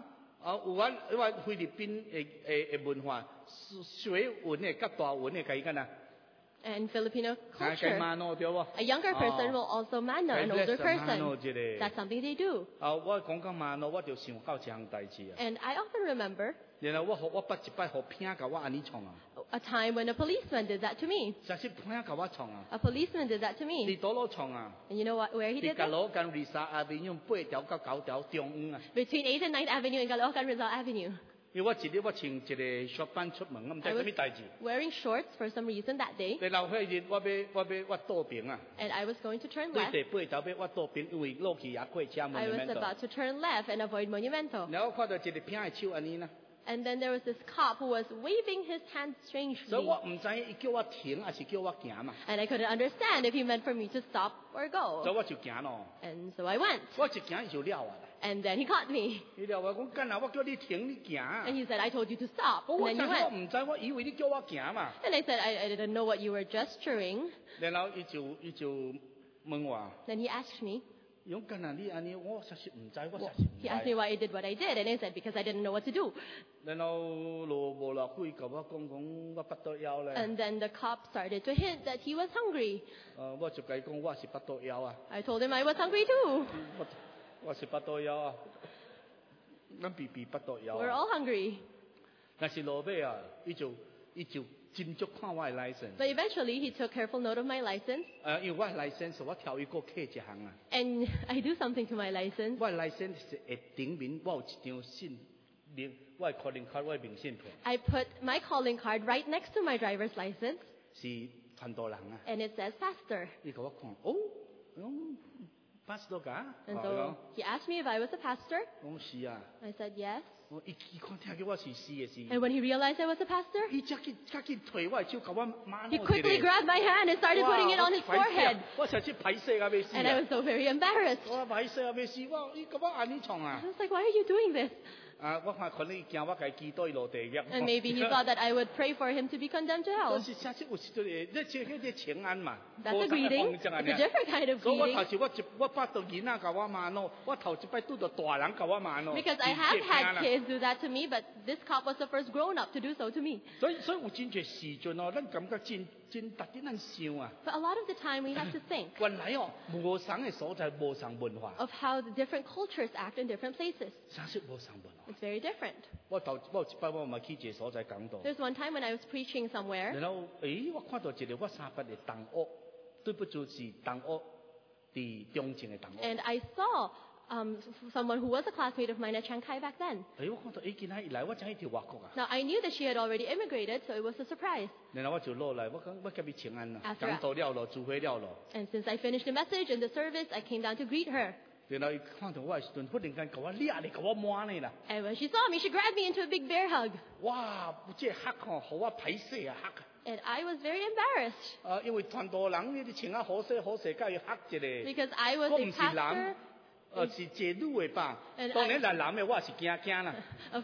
Speaker 3: 啊，有阮因为菲律宾的的的文化，小文的甲大文的甲伊干呐，
Speaker 4: And Filipino
Speaker 3: 啊，甲
Speaker 4: culture,
Speaker 3: 骂喏对无？
Speaker 4: a younger person
Speaker 3: 哦
Speaker 4: will also manner an
Speaker 3: 甲
Speaker 4: older
Speaker 3: bless 骂喏
Speaker 4: person.
Speaker 3: 一个。
Speaker 4: That's something they do.
Speaker 3: 啊，我讲到骂喏，我就想到一项代志啊。
Speaker 4: And I often remember
Speaker 3: 然后我互我捌一摆互骗甲我安尼创啊，
Speaker 4: a time when a policeman did that to me.
Speaker 3: 实是骗甲我创啊，
Speaker 4: A policeman did that to
Speaker 3: 伫
Speaker 4: me.
Speaker 3: 倒路创啊，
Speaker 4: And you know what, where he
Speaker 3: 伫
Speaker 4: did
Speaker 3: 甲
Speaker 4: that?
Speaker 3: 罗干瑞沙阿边用八条到九条中央啊。
Speaker 4: Between eighth and ninth Avenue and Caloocan Rizal Avenue.
Speaker 3: 因为我一日我穿一个恤班出门，我毋知
Speaker 4: I
Speaker 3: 啥
Speaker 4: was
Speaker 3: 物代志。
Speaker 4: wearing shorts for some reason that day.
Speaker 3: 然后迄日我要我要我倒边啊，
Speaker 4: And I was going to turn
Speaker 3: 对
Speaker 4: left.
Speaker 3: 第八条要我倒边，因为落去也过车门
Speaker 4: I
Speaker 3: 里
Speaker 4: was
Speaker 3: 面度。
Speaker 4: about to turn left and avoid Monumento.
Speaker 3: 然后我看到一个骗的手安尼啦，
Speaker 4: And then there was this cop who was waving his hand
Speaker 3: 所以
Speaker 4: strangely.
Speaker 3: 我毋知伊叫我停还是叫我行嘛，
Speaker 4: And I couldn't understand if he meant for me to stop or
Speaker 3: 所以
Speaker 4: go.
Speaker 3: 我就行咯。
Speaker 4: And so I went.
Speaker 3: 我一行伊就了啊啦，
Speaker 4: And then he caught me.
Speaker 3: 伊了我讲干啊，我叫你停你行。
Speaker 4: And he said, I told you to stop.
Speaker 3: 我
Speaker 4: And
Speaker 3: 我
Speaker 4: then
Speaker 3: 真
Speaker 4: you
Speaker 3: 我
Speaker 4: went.
Speaker 3: 毋知，我以為你叫我行嘛。
Speaker 4: And I said, I, I didn't know what you were gesturing.
Speaker 3: 然後伊就伊就問我，
Speaker 4: Then he asked me,
Speaker 3: 伊講干啊你安尼，我實是毋知，我
Speaker 4: well,
Speaker 3: 實是毋
Speaker 4: he asked me
Speaker 3: 知。
Speaker 4: why I did what I did. And I said, because I didn't know what to do.
Speaker 3: 然後路無落去，甲我講講我腹肚枵咧。
Speaker 4: And then the cop started to hint that he was hungry.
Speaker 3: 呃，我就甲伊講我是腹肚枵啊，
Speaker 4: I told him I was hungry too.
Speaker 3: 我我是腹肚枵啊，咱比比腹肚枵
Speaker 4: We're
Speaker 3: 啊。
Speaker 4: all hungry.
Speaker 3: 但是落尾啊，伊就伊就真足看我的 license。
Speaker 4: But eventually he took careful note of my license.
Speaker 3: 呃，因為我的 license 我挑伊個客一項啊，
Speaker 4: And I do something to my license.
Speaker 3: 我的 license 是會頂面我有一張信明，我的 calling card 我的明信片
Speaker 4: I put my calling card right next to my driver's license.
Speaker 3: 是傳道人啊。
Speaker 4: And it says pastor.
Speaker 3: 伊甲我看，哦，講 pastor 㗎，
Speaker 4: And
Speaker 3: 哦
Speaker 4: so he asked me if I was a pastor.
Speaker 3: 講是啊，
Speaker 4: I said yes.
Speaker 3: 我伊伊看聽叫我是是嘅是，
Speaker 4: And when he realized I was a pastor,
Speaker 3: 伊即刻即刻推我的手，甲我抹
Speaker 4: he quickly grabbed my hand and started putting it on his forehead.
Speaker 3: 我實是歹勢啊，要死
Speaker 4: And I
Speaker 3: 啊！
Speaker 4: was so very embarrassed.
Speaker 3: 我歹勢啊，要死！我伊甲我安尼創
Speaker 4: I
Speaker 3: 啊！
Speaker 4: was like, why are you doing this?
Speaker 3: 啊，我看可能伊驚我家祈禱伊落地獄。
Speaker 4: And maybe he thought that I would pray for him to be condemned to
Speaker 3: 但
Speaker 4: hell.
Speaker 3: 是下次有時陣，你即係啲請安嘛，
Speaker 4: That's a greeting. It's a different kind of
Speaker 3: 所以我頭
Speaker 4: greeting.
Speaker 3: 時我一我捌到囡仔甲我罵咯，我頭一擺拄到大人甲我罵咯。
Speaker 4: Because I have had kids do that to me, but this cop was the first grown up to do so to me.
Speaker 3: 所以所以有真濟時陣哦，咱感覺真真特啲咱想啊，
Speaker 4: But a lot of the time we have to think
Speaker 3: 原來哦無相嘅所在無相文化，
Speaker 4: of how the different cultures act in different places.
Speaker 3: 啥是無相文化？
Speaker 4: It's very different.
Speaker 3: 我頭我有一擺我咪去一個所在講到，
Speaker 4: There's one time when I was preaching somewhere,
Speaker 3: 然後誒我看到一個我三八嘅同學，對不住是同學，佇中正嘅同學。
Speaker 4: and I saw um, s- someone who was a classmate of mine at Shanghai back then.
Speaker 3: 誒我看到誒見佢一來，我真係條外國啊，
Speaker 4: Now, I knew that she had already immigrated, so it was a surprise.
Speaker 3: 然後我就落來，我講我甲伊請安啦，
Speaker 4: After
Speaker 3: 講到了咯，聚會了咯。
Speaker 4: And since I finished the message and the service, I came down to greet her.
Speaker 3: 然後伊看到我嘅時陣，忽然間甲我掠嚟，甲我摸你啦，
Speaker 4: And when she saw me, she grabbed me into a big bear hug.
Speaker 3: 哇！即係黑吼，互我歹勢啊黑。
Speaker 4: And I was very embarrassed
Speaker 3: 啊，因為傳道人呢啲穿啊好勢好勢，甲伊黑一個。
Speaker 4: because I was
Speaker 3: 我
Speaker 4: a
Speaker 3: 唔是男
Speaker 4: pastor.
Speaker 3: 呃是姐女嘅吧
Speaker 4: And？
Speaker 3: 當然係男嘅，我係是驚驚啦。
Speaker 4: Of-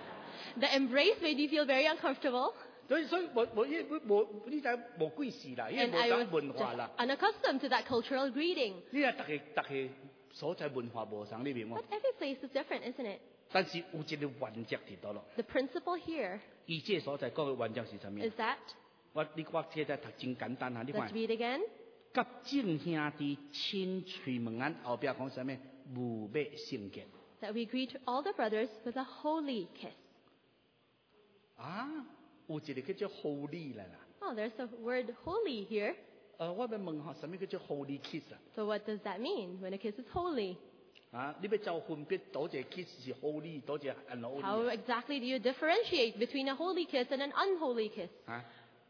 Speaker 4: The embrace made me feel very uncomfortable,
Speaker 3: 所以所以我我因為冇呢仔冇幾時啦，因為
Speaker 4: and
Speaker 3: 冇
Speaker 4: I
Speaker 3: 咁
Speaker 4: was
Speaker 3: 文化
Speaker 4: just
Speaker 3: 啦。
Speaker 4: unaccustomed to that cultural greeting.
Speaker 3: 呢個特嘅特嘅所在文化無相呢邊喎
Speaker 4: But，every place is different, isn't it?
Speaker 3: 但是有一個原則喺度咯。
Speaker 4: The principle here
Speaker 3: 伊即係所在講嘅原則是什麼？
Speaker 4: is that,
Speaker 3: 我你我即係讀真簡單啊！你
Speaker 4: let's
Speaker 3: 看，
Speaker 4: read again,
Speaker 3: 甲正兄弟親隨門眼後邊講什麼？無別聖潔
Speaker 4: that we greet all the brothers with a holy kiss.
Speaker 3: 啊！有一個叫做 holy 啦啦。
Speaker 4: Oh, there's the word holy here.
Speaker 3: 誒，我要問下，什麼叫做 holy kiss 啊？
Speaker 4: So what does that mean when a kiss is holy?
Speaker 3: 啊！你要做分別，多隻 kiss 是 holy，多隻 unholy
Speaker 4: How exactly do you differentiate between a holy kiss and an unholy kiss?
Speaker 3: 啊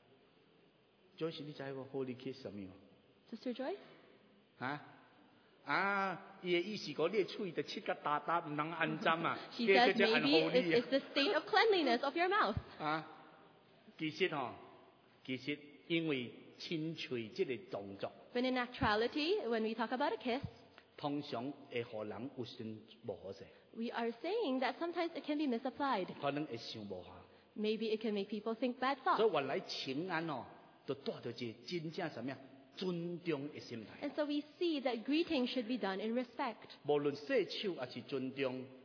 Speaker 3: ？Joyce，你知喎 holy kiss 什麼？
Speaker 4: Sister Joyce?
Speaker 3: 啊？啊！伊嘅意思講，你嘅喙就切個大大，唔能按針啊，
Speaker 4: She
Speaker 3: 叫
Speaker 4: says
Speaker 3: 做
Speaker 4: maybe it's,
Speaker 3: unholy
Speaker 4: it's the state of cleanliness of your mouth.
Speaker 3: 啊！啊，其實吼，其實因為親嘴即個動作，
Speaker 4: But in actuality, when we talk about a kiss,
Speaker 3: 通常會互人有算無好勢，
Speaker 4: we are saying that sometimes it can be misapplied.
Speaker 3: 可能會想無下。
Speaker 4: Maybe it can make people think bad
Speaker 3: 所以
Speaker 4: thoughts.
Speaker 3: 原來請安哦，就帶到一個真正什麼尊重嘅心態。
Speaker 4: And so we see that greeting should be done in respect.
Speaker 3: 無論洗手還是尊重，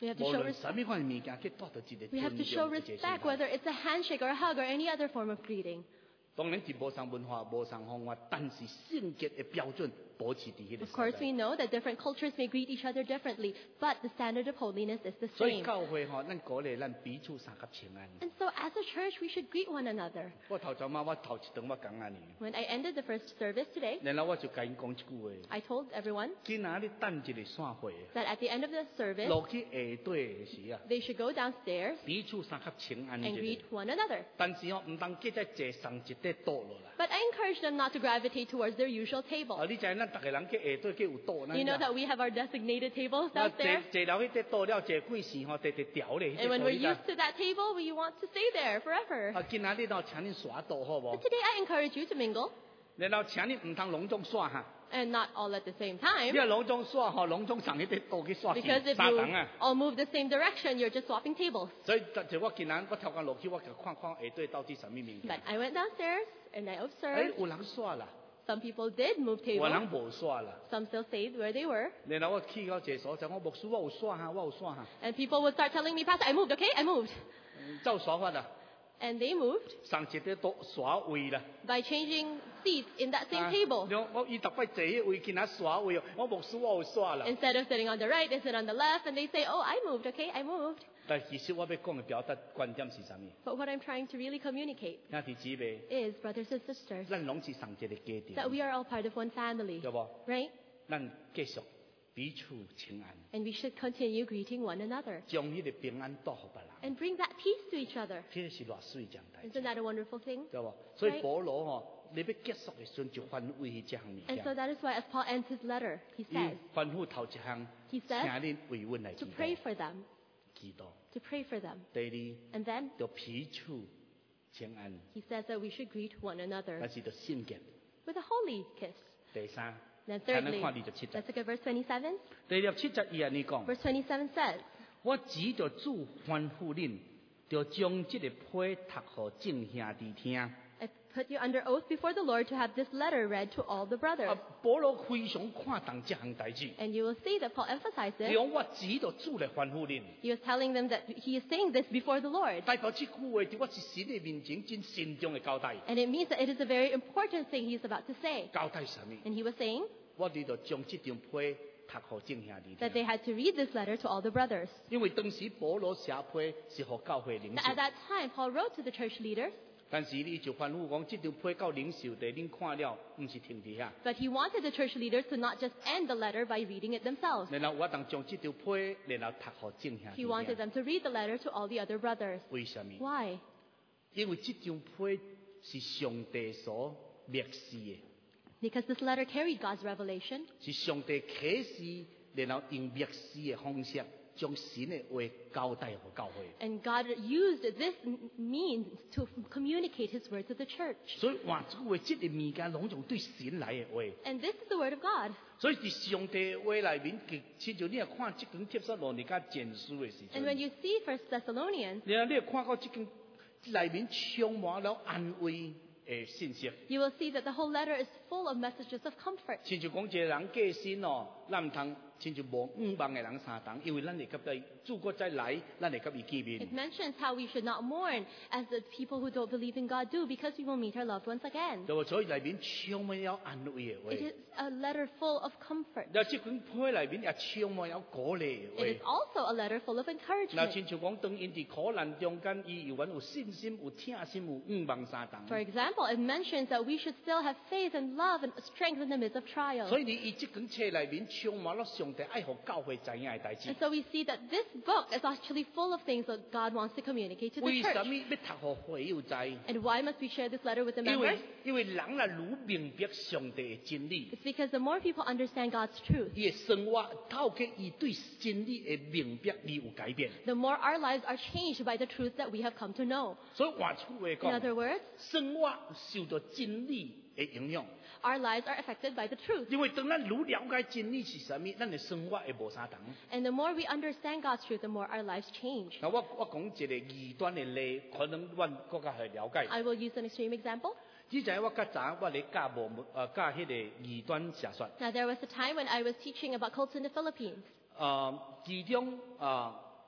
Speaker 4: We have to
Speaker 3: 無
Speaker 4: show
Speaker 3: 論什
Speaker 4: respect.
Speaker 3: 麼款嘅物件，去得到一個
Speaker 4: We have to
Speaker 3: 尊
Speaker 4: show
Speaker 3: 重嘅這個
Speaker 4: respect,
Speaker 3: 心態。
Speaker 4: whether it's a handshake or a hug or any other form of greeting.
Speaker 3: 當然，係無上文化、無上方法，但是聖潔嘅標準保持喺呢個
Speaker 4: Of course,
Speaker 3: 時
Speaker 4: we
Speaker 3: 代。
Speaker 4: know that different cultures may greet each other differently, but the standard of holiness is the
Speaker 3: 所以
Speaker 4: same.
Speaker 3: 教會嗬，咱鼓勵咱彼此三合情安。
Speaker 4: And so, as a church, we should greet one another.
Speaker 3: 我頭早晚我頭一頓我講安尼，
Speaker 4: When I ended the first service today,
Speaker 3: 然後我就甲因講一句話：
Speaker 4: I told everyone
Speaker 3: 今仔日等一個散會，
Speaker 4: that at the end of the service,
Speaker 3: 落去下隊嘅時啊，
Speaker 4: they should go downstairs
Speaker 3: 彼此三合情安
Speaker 4: and
Speaker 3: 一
Speaker 4: greet
Speaker 3: 個。
Speaker 4: one another.
Speaker 3: 但是哦，唔當記得坐上一塊桌落啦。
Speaker 4: But I encourage them not to gravitate towards their usual
Speaker 3: 啊，
Speaker 4: table.
Speaker 3: 你知咱逐個人去下隊去有桌，
Speaker 4: You know that we have our designated tables
Speaker 3: 我
Speaker 4: out there.
Speaker 3: 坐坐了迄塊桌了，坐幾時吼，直直調咧。
Speaker 4: And when we're used to that table, we want to stay there forever.
Speaker 3: 啊，今仔日哦，請恁耍桌好
Speaker 4: But
Speaker 3: 無？
Speaker 4: today, I encourage you to mingle,
Speaker 3: 然後請恁唔通隆重耍哈，
Speaker 4: and not all at the same
Speaker 3: 你
Speaker 4: time.
Speaker 3: 若隆重耍吼，隆重上迄塊桌去耍去
Speaker 4: Because if
Speaker 3: 三
Speaker 4: you
Speaker 3: 等啊。
Speaker 4: all move the same direction, you're just swapping tables.
Speaker 3: 所以就我今仔我跳工落去，我就看看下隊到底什麼物件。
Speaker 4: But I went downstairs and I
Speaker 3: 誒，
Speaker 4: observed
Speaker 3: 有人耍啦，
Speaker 4: some people did move
Speaker 3: 有
Speaker 4: tables,
Speaker 3: 人無耍啦。
Speaker 4: some still stayed where they were.
Speaker 3: 然後我去到一個所在，我牧師我有耍哈，我有耍哈，
Speaker 4: And people would start telling me, Pastor, I moved, okay? I moved.
Speaker 3: 照耍法啦，
Speaker 4: And they moved
Speaker 3: 上一個桌耍位啦。
Speaker 4: by changing seats in that same
Speaker 3: 啊
Speaker 4: table.
Speaker 3: 我我伊逐擺坐迄位，見他耍位哦，我牧師我有耍啦。
Speaker 4: Instead of sitting on the right, they sit on the left, and they say, oh, I moved, okay? I moved.
Speaker 3: 但其實我要講嘅表達觀點是啥物？
Speaker 4: But what I'm trying to really communicate
Speaker 3: 兄弟姊妹，
Speaker 4: is, brothers and sisters,
Speaker 3: 咱攏是上一個家
Speaker 4: that
Speaker 3: 庭，
Speaker 4: we are all part of one family,
Speaker 3: 對無？
Speaker 4: right?
Speaker 3: 咱繼續彼此請安，
Speaker 4: And we should continue greeting one another
Speaker 3: 將迄個平安祝福別人，
Speaker 4: and bring that peace to each other.
Speaker 3: 這是偌水一件代
Speaker 4: Isn't
Speaker 3: 志，
Speaker 4: that a wonderful thing?
Speaker 3: 對無？所以
Speaker 4: Right.
Speaker 3: 保羅吼，你要結束嘅時陣就吩咐伊這項物
Speaker 4: And so
Speaker 3: 件，
Speaker 4: that is why, as Paul ends his letter, he
Speaker 3: 伊
Speaker 4: says
Speaker 3: 吩咐頭一項，
Speaker 4: He
Speaker 3: 請
Speaker 4: says
Speaker 3: 恁為阮來
Speaker 4: to
Speaker 3: 祈
Speaker 4: pray
Speaker 3: 禱，
Speaker 4: for them,
Speaker 3: 祈禱。
Speaker 4: to pray for them.
Speaker 3: 第二，
Speaker 4: And then
Speaker 3: 就彼此請安，
Speaker 4: he says that we should greet one another
Speaker 3: 但是就聖潔。
Speaker 4: with a holy kiss.
Speaker 3: 第三，
Speaker 4: Then
Speaker 3: 才能
Speaker 4: thirdly,
Speaker 3: 看二十七節。
Speaker 4: let's look at verse twenty-seven.
Speaker 3: 第二七節伊安尼講。
Speaker 4: Verse twenty-seven says,
Speaker 3: 我指着主吩咐恁，就將這個批讀互眾兄弟聽。啊，
Speaker 4: I put you under oath before the Lord to have this letter read to all the brothers.
Speaker 3: 保羅非常看重這項代志。
Speaker 4: And you will see that Paul emphasized
Speaker 3: 你
Speaker 4: it.
Speaker 3: 講我指着主來吩咐恁，
Speaker 4: He was telling them that he is saying this before the Lord.
Speaker 3: 代表這句話伫我一神嘅面前真慎重嘅交代。
Speaker 4: And it means that it is a very important thing he's about to say.
Speaker 3: 交代什麼？
Speaker 4: And he was saying
Speaker 3: 我哋就將這張批讀互眾兄弟
Speaker 4: that
Speaker 3: 聽。
Speaker 4: they had to read this letter to all the brothers.
Speaker 3: 因為當時保羅寫批是互教會領
Speaker 4: Now, at
Speaker 3: 袖，
Speaker 4: that time, Paul wrote to the church leaders,
Speaker 3: 但是你就吩咐講，這張批到領袖地，恁看了，唔是停佇遐。
Speaker 4: but he wanted the church leaders to not just end the letter by reading it themselves.
Speaker 3: 然後我當將這張批，然後讀互眾兄
Speaker 4: He
Speaker 3: 弟
Speaker 4: wanted
Speaker 3: 聽。
Speaker 4: them to read the letter to all the other brothers.
Speaker 3: 為什麼？
Speaker 4: Why?
Speaker 3: 因為這張批是上帝所默示嘅，
Speaker 4: Because this letter carried God's revelation.
Speaker 3: 是上帝啟示，然後用默示嘅方式，將神嘅話交代互教會。
Speaker 4: And God used this m- means to communicate his word to the church.
Speaker 3: 所以話這個話，這個物件攏從對神來嘅話。
Speaker 4: And this is the word of God.
Speaker 3: 所以伫上帝嘅話內面，其親像你若看這卷帖撒羅尼迦前書嘅時
Speaker 4: And when
Speaker 3: 陣，
Speaker 4: you see First Thessalonians,
Speaker 3: 然後你若看到這卷內面充滿了安慰嘅信息。
Speaker 4: you will see that the whole letter is full of messages of comfort.
Speaker 3: 親像講一個人過身哦，咱毋通親像無五萬嘅人相同，因為咱會甲伊主國再來，咱會甲伊見面
Speaker 4: It。mentions how we should not mourn as the people who don't believe in God do because we will meet our loved ones again.
Speaker 3: 就所以內面充滿了安慰嘅
Speaker 4: It
Speaker 3: 話，
Speaker 4: is a letter full of comfort.
Speaker 3: 然後這卷批內面也充滿了鼓勵
Speaker 4: It is
Speaker 3: 嘅話。
Speaker 4: also a letter full of
Speaker 3: 嗱，
Speaker 4: encouragement.
Speaker 3: 親像講，當因伫苦難中間，伊有穩有信心、有聽心、有五萬相同。
Speaker 4: For example, it mentions that we should still have faith and love and strength in the midst of trials.
Speaker 3: 所以你伊這卷冊內面充滿了上帝愛互教會知影嘅代志
Speaker 4: And。so we see that this book is actually full of things that God wants to communicate to the
Speaker 3: 為什
Speaker 4: church.
Speaker 3: 麼要讀互會友知？
Speaker 4: And why must we share this letter with the
Speaker 3: 因為
Speaker 4: members?
Speaker 3: 因為人啊，愈明白上帝嘅真理。
Speaker 4: It's because the more people understand God's truth,
Speaker 3: 伊嘅生活透過伊對真理嘅明白而有改變。
Speaker 4: the more our lives are changed by the truth that we have come to know.
Speaker 3: 所以換句話
Speaker 4: In
Speaker 3: 講，
Speaker 4: other words,
Speaker 3: 生活受到真理嘅影響。
Speaker 4: our lives are affected by the truth.
Speaker 3: 因為當咱愈了解真理是啥物，咱嘅生活會無相同。
Speaker 4: And the more we understand God's truth, the more our lives change.
Speaker 3: 嗱，我我講一個異端嘅例，可能阮國家係了解。
Speaker 4: I will use an extreme example.
Speaker 3: 之前我較早我咧教無誒教迄個異端邪說，
Speaker 4: Now, there was a time when I was teaching about cults in the Philippines.
Speaker 3: 誒、其中誒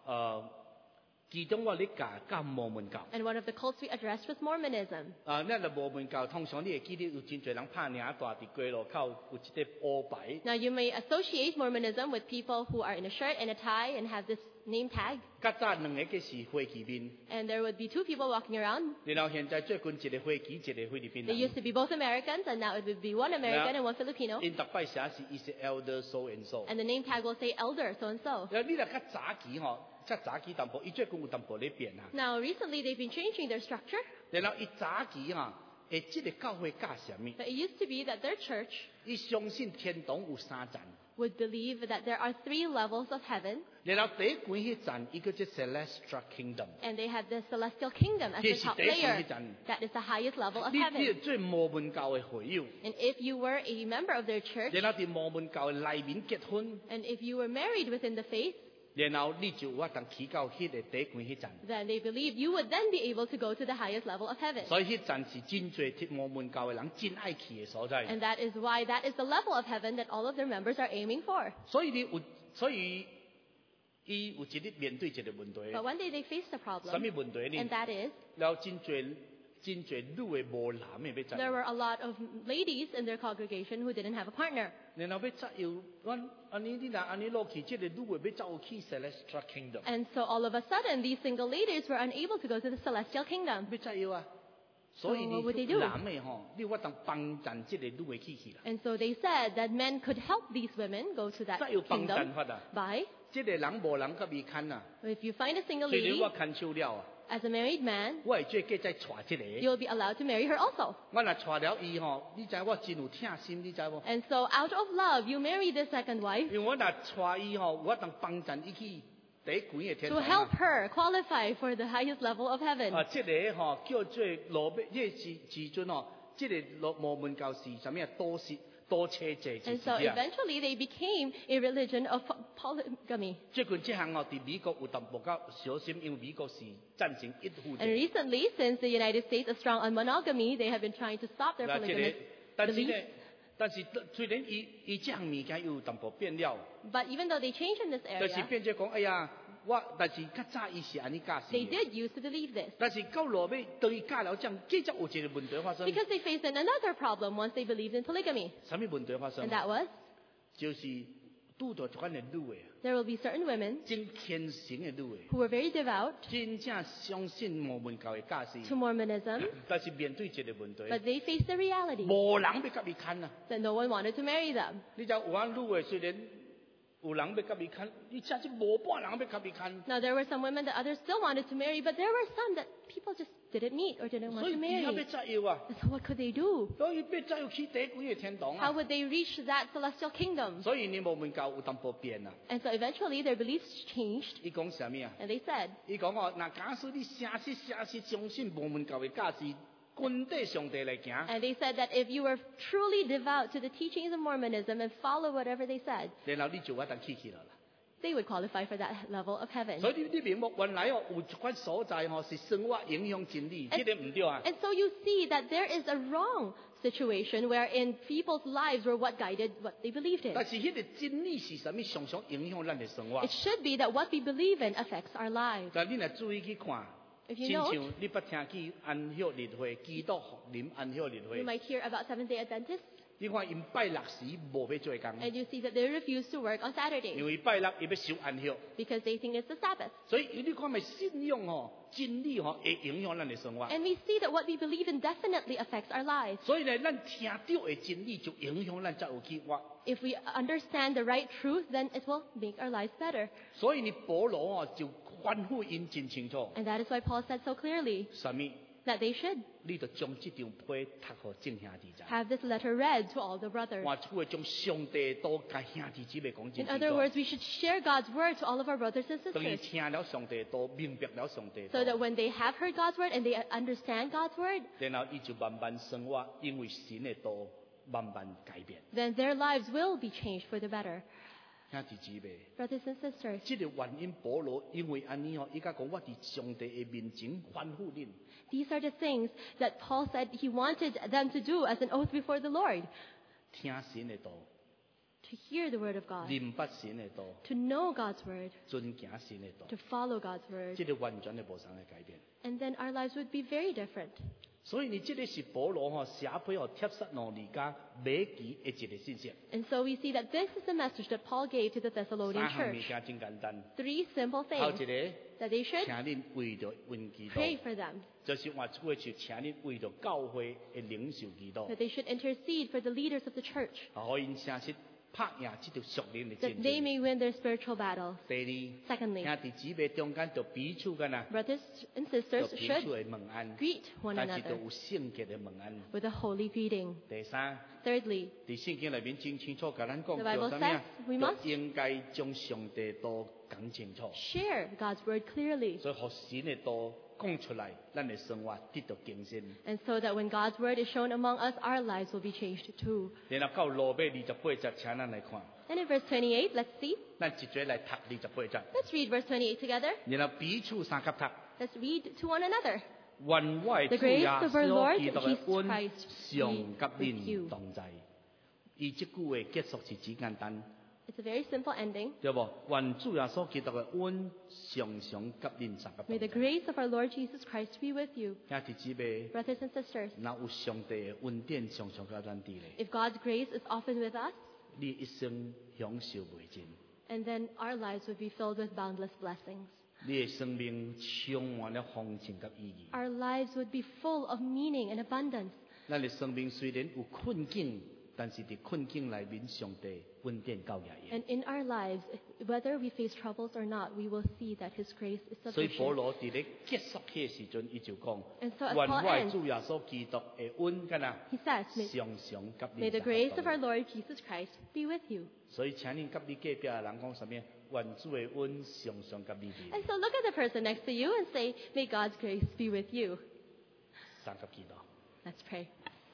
Speaker 3: 誒，其中我哋教教摩門教。
Speaker 4: And one of the cults we addressed was Mormonism.
Speaker 3: 啊，呢個摩門教通常你會記得有真濟人拍領大伫街路口有一個烏牌，
Speaker 4: Now, you may associate Mormonism with people who are in a shirt and a tie and have this name tag.
Speaker 3: 較早兩個嘅是飛機面，
Speaker 4: And there would be two people walking around.
Speaker 3: 然後現在最近一個飛機，一個菲律賓
Speaker 4: They
Speaker 3: 人。
Speaker 4: used to be both Americans, and now it would be one American and one Filipino.
Speaker 3: 因特擺寫是伊是 elder so and so。
Speaker 4: And the name tag will say elder, so and so.
Speaker 3: 然後你若較早期吼，較早期淡薄，伊最近有淡薄咧變啊。
Speaker 4: Now, recently they've been changing their structure,
Speaker 3: 然後伊早期吼，誒，即個教會教什麼？
Speaker 4: but it used to be that their church
Speaker 3: 伊相信天堂有三層，
Speaker 4: would believe that there are three levels of heaven,
Speaker 3: 然後第一關迄層伊個叫 celestial kingdom。
Speaker 4: and they have the celestial kingdom as the
Speaker 3: Yes,
Speaker 4: top
Speaker 3: they
Speaker 4: layer.
Speaker 3: believe that.
Speaker 4: That is the highest level of
Speaker 3: 你你
Speaker 4: heaven.
Speaker 3: 係做摩門教嘅會友，
Speaker 4: And if you were a member of their church,
Speaker 3: 然後喺摩門教嘅內面結婚，
Speaker 4: and if you were married within the faith,
Speaker 3: 然後你就有法通去到迄個第一關迄層。
Speaker 4: then they believe you would then be able to go to the highest level of heaven.
Speaker 3: 所以迄層是真濟貼摩門教嘅人真愛去嘅所在。
Speaker 4: And that is why that is the level of heaven that all of their members are aiming for.
Speaker 3: 所以你有，所以伊有一日面對一個問題，
Speaker 4: But one day they faced a
Speaker 3: 什麼
Speaker 4: problem,
Speaker 3: 問題
Speaker 4: and
Speaker 3: 呢？
Speaker 4: that is
Speaker 3: 然後真濟真濟女嘅無男嘅要
Speaker 4: there
Speaker 3: 摘，
Speaker 4: were a lot of ladies in their congregation who didn't have a partner.
Speaker 3: 然後要摘要，阮安尼你若安尼落去，即、這個女嘅要走去 celestial kingdom，
Speaker 4: And so all of a sudden, these single ladies were unable to go to the celestial kingdom.
Speaker 3: 要摘要啊。所以
Speaker 4: So what would they
Speaker 3: 你
Speaker 4: do?
Speaker 3: 男嘅吼，你有法通幫襯即個女嘅去去啦。
Speaker 4: And so they said that men could help these women go to that
Speaker 3: 怎有幫襯
Speaker 4: kingdom
Speaker 3: 法啊？
Speaker 4: by,
Speaker 3: 即個人無人甲伊牽啊，
Speaker 4: if you find a single
Speaker 3: 雖然
Speaker 4: lady
Speaker 3: 我牽手了啊，
Speaker 4: as a married man,
Speaker 3: 我會做嫁再娶即個。
Speaker 4: you'll be allowed to marry her also.
Speaker 3: 我若娶了伊吼，你知我真有疼心，你知無？
Speaker 4: And so out of love, you marry the second wife
Speaker 3: 因為我若娶伊吼，我當幫襯伊去第一關嘅天
Speaker 4: to
Speaker 3: 堂
Speaker 4: help
Speaker 3: 啊。
Speaker 4: her qualify for the highest level of heaven.
Speaker 3: 啊，即個吼叫做羅比，即個時時陣吼，即個羅摩門教是啥物啊？多是多車制
Speaker 4: And
Speaker 3: 是
Speaker 4: so
Speaker 3: 是啊。
Speaker 4: eventually they became a religion of po- polygamy.
Speaker 3: 最近即項吼，伫美國有淡薄較小心，因為美國是贊成一夫
Speaker 4: And
Speaker 3: 制。
Speaker 4: recently, since the United States is strong on monogamy, they have been trying to stop their
Speaker 3: 嗱，即個
Speaker 4: polygamous
Speaker 3: 但是
Speaker 4: beliefs.
Speaker 3: 呢，但是雖然伊伊即項物件有淡薄變了，
Speaker 4: But even though they changed in this
Speaker 3: 但是
Speaker 4: area,
Speaker 3: 變咗講，哎呀，我但是較早伊是安尼教示
Speaker 4: they
Speaker 3: 的。
Speaker 4: did used to believe this.
Speaker 3: 但是到落尾對教了這樣，繼續有一個問題發生。
Speaker 4: Because they faced another problem once they believed in polygamy.
Speaker 3: 什麼問題發生
Speaker 4: And？that was,
Speaker 3: 就是拄到一款嘅女嘅，
Speaker 4: there will be certain women
Speaker 3: 真虔誠嘅女嘅，
Speaker 4: who were very devout
Speaker 3: 真正相信摩門教嘅教示，
Speaker 4: to Mormonism,
Speaker 3: 但是面對一個問
Speaker 4: but
Speaker 3: 題，
Speaker 4: they faced the reality
Speaker 3: 無人要甲伊牽啊！
Speaker 4: that no one wanted to marry them.
Speaker 3: 你知有款女嘅雖然有人要甲伊牽，你真係無半人要甲伊牽，
Speaker 4: Now, there were some women that others still wanted to marry, but there were some that people just didn't meet or didn't want
Speaker 3: 所以
Speaker 4: to
Speaker 3: 伊要
Speaker 4: marry.
Speaker 3: 摘要啊！
Speaker 4: And so what could they do?
Speaker 3: 所以要摘要去第一關嘅天堂
Speaker 4: How
Speaker 3: 啊！
Speaker 4: would they reach that celestial kingdom?
Speaker 3: 所以你摩門教有淡薄變啊！
Speaker 4: And so eventually their beliefs changed,
Speaker 3: 伊講啥物啊？
Speaker 4: and they said,
Speaker 3: 伊講哦，嗱，假使你誠實誠實相信摩門教嘅教示，跟對上帝來行，
Speaker 4: and they said that if you were truly devout to the teachings of Mormonism and follow whatever they said,
Speaker 3: 然後你就一定去去啦。
Speaker 4: they would qualify for that level of heaven.
Speaker 3: 所以你你明白，原來哦有一款所在吼是生活影響真理，這個唔對啊。
Speaker 4: And so you see that there is a wrong situation wherein people's lives were what guided what they believed in.
Speaker 3: 但是迄個真理是什麼？常常影響咱嘅生活
Speaker 4: It。should be that what we believe in affects our lives.
Speaker 3: 但你若注意去看，
Speaker 4: If
Speaker 3: 親
Speaker 4: you note,
Speaker 3: 像你捌聽見安息日會，基督復臨安息日
Speaker 4: you
Speaker 3: 會，
Speaker 4: might hear about Seventh-day Adventists,
Speaker 3: 你看因拜六時無要做工，
Speaker 4: and you see that they refuse to work on
Speaker 3: 因
Speaker 4: Saturdays
Speaker 3: 為拜六伊要守安息，
Speaker 4: because they think it's the Sabbath.
Speaker 3: 所以你看咪信仰吼、真理吼會影響咱嘅生活。
Speaker 4: And we see that what we believe in definitely affects our lives.
Speaker 3: 所以呢，咱聽到嘅真理就影響咱才有去活。
Speaker 4: If we understand the right truth, then it will make our lives better.
Speaker 3: 所以你保羅哦就吩咐因真清楚，
Speaker 4: And that is why Paul said so clearly
Speaker 3: 什麼？
Speaker 4: that they should
Speaker 3: 你就將這張批讀互正兄弟知。
Speaker 4: have this letter read to all the brothers.
Speaker 3: 換句話，將上帝都甲兄弟姊妹講真
Speaker 4: In
Speaker 3: 清
Speaker 4: other
Speaker 3: 楚。
Speaker 4: words, we should share God's word to all of our brothers and
Speaker 3: 當伊
Speaker 4: sisters
Speaker 3: 聽了上帝都明白了上帝
Speaker 4: so that
Speaker 3: 道，
Speaker 4: when they have heard God's word and they understand God's word,
Speaker 3: 然後伊就慢慢生活，因為神嘅道慢慢改變。
Speaker 4: then their lives will be changed for the better.
Speaker 3: 兄弟姊妹，
Speaker 4: Brothers and sisters,
Speaker 3: 這個原因保羅因為安尼哦，伊甲講我佇上帝嘅面前吩咐恁，
Speaker 4: these are the things that Paul said he wanted them to do as an oath before the Lord,
Speaker 3: 聽神嘅道，
Speaker 4: to hear the word of God,
Speaker 3: 明白神的道，
Speaker 4: to know God's word,
Speaker 3: 遵行神的道
Speaker 4: to，follow God's word,
Speaker 3: 这个完全的无相的改变。
Speaker 4: and then our lives would be very different.
Speaker 3: 所以你这个是保罗吼写俾哦帖撒罗尼迦美记的一个信息。
Speaker 4: And so we see that this is the message that Paul gave to the
Speaker 3: 三
Speaker 4: Thessalonian
Speaker 3: 项物
Speaker 4: church.
Speaker 3: 件真简单，
Speaker 4: Three simple
Speaker 3: 头
Speaker 4: things
Speaker 3: 一个，
Speaker 4: that they should
Speaker 3: 请恁为着温基督，
Speaker 4: pray for them,
Speaker 3: 就是换一句话就请恁为着教会的领袖基督，
Speaker 4: that they should intercede for the leaders of the church,
Speaker 3: 可以诚实拍赢这条属灵的
Speaker 4: that
Speaker 3: 战
Speaker 4: they
Speaker 3: 争。
Speaker 4: may win their spiritual battles.
Speaker 3: 第二，
Speaker 4: Secondly,
Speaker 3: 兄弟姊妹中间就彼此干呐，
Speaker 4: brothers and
Speaker 3: 就
Speaker 4: sisters
Speaker 3: 彼此
Speaker 4: should
Speaker 3: 的问安，
Speaker 4: greet one
Speaker 3: 但是就
Speaker 4: another
Speaker 3: 有圣洁的问安。
Speaker 4: with a holy greeting.
Speaker 3: 第三，
Speaker 4: Thirdly,
Speaker 3: 伫圣经里面真清楚甲咱讲，
Speaker 4: The Bible
Speaker 3: 就啥物啊
Speaker 4: says we must
Speaker 3: 就应该将上帝道讲清楚。
Speaker 4: share God's word clearly,
Speaker 3: 所以学神的道讲出来，咱的生活得到更新。
Speaker 4: and so that when God's word is shown among us, our lives will be changed too.
Speaker 3: 然后到罗马二十八节，请咱来看，
Speaker 4: And in verse twenty-eight, let's see.
Speaker 3: 咱一嘴来读二十八节，
Speaker 4: Let's read verse twenty-eight together.
Speaker 3: 然後彼此相及讀。
Speaker 4: Let's read to one another.
Speaker 3: 願我的
Speaker 4: The
Speaker 3: 主
Speaker 4: grace
Speaker 3: 耶
Speaker 4: of our
Speaker 3: 穌
Speaker 4: Lord
Speaker 3: 基督的
Speaker 4: Jesus
Speaker 3: 恩
Speaker 4: Christ
Speaker 3: 常
Speaker 4: be
Speaker 3: 及
Speaker 4: with you.
Speaker 3: 恁同在。伊這句話結束是只簡單，
Speaker 4: It's a very simple ending.
Speaker 3: 對不？願主耶穌基督的恩常常及恁相及
Speaker 4: May the
Speaker 3: 同在。
Speaker 4: grace of our Lord Jesus Christ be with you,
Speaker 3: 兄弟姊妹，
Speaker 4: brothers and sisters.
Speaker 3: 若有上帝的恩典常常甲咱哋咧，
Speaker 4: If God's grace is often with us,
Speaker 3: 你一生享受袂盡，
Speaker 4: and then our lives would be filled with boundless blessings.
Speaker 3: 你的生命充滿了豐盛及意義。
Speaker 4: Our lives would be full of meaning and abundance.
Speaker 3: 咱的生命雖然有困境，但是伫困境內面，上帝恩典夠也
Speaker 4: And in our lives, whether we face troubles or not, we will see that His grace is
Speaker 3: 所以保
Speaker 4: sufficient.
Speaker 3: 羅伫咧結束嘅時陣，伊就講：
Speaker 4: And so as
Speaker 3: 願
Speaker 4: Paul
Speaker 3: 我的
Speaker 4: ends,
Speaker 3: 主耶穌基督的恩干啊，
Speaker 4: he says, may,
Speaker 3: 常常及
Speaker 4: may
Speaker 3: 你
Speaker 4: the
Speaker 3: 同
Speaker 4: grace of
Speaker 3: 在
Speaker 4: our Lord Jesus Christ be with you.
Speaker 3: 所以請你及你隔壁嘅人講什麼？願主的恩常常及你哋，
Speaker 4: And so look at the person next to you and say, may God's grace be with you.
Speaker 3: 三及基督。
Speaker 4: Let's pray.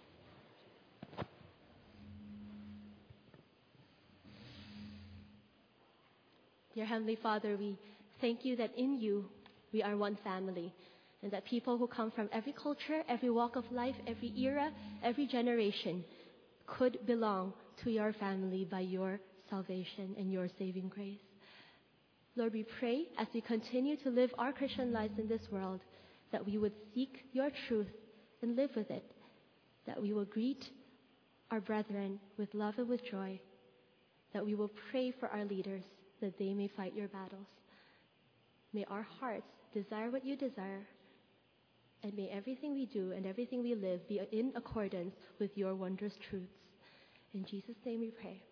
Speaker 4: Dear Heavenly Father, we thank you that in you we are one family, and that people who come from every culture, every walk of life, every era, every generation could belong to your family by your salvation and your saving grace. Lord, we pray as we continue to live our Christian lives in this world that we would seek your truth and live with it, that we will greet our brethren with love and with joy, that we will pray for our leaders that they may fight your battles. May our hearts desire what you desire, and may everything we do and everything we live be in accordance with your wondrous truths. In Jesus' name we pray.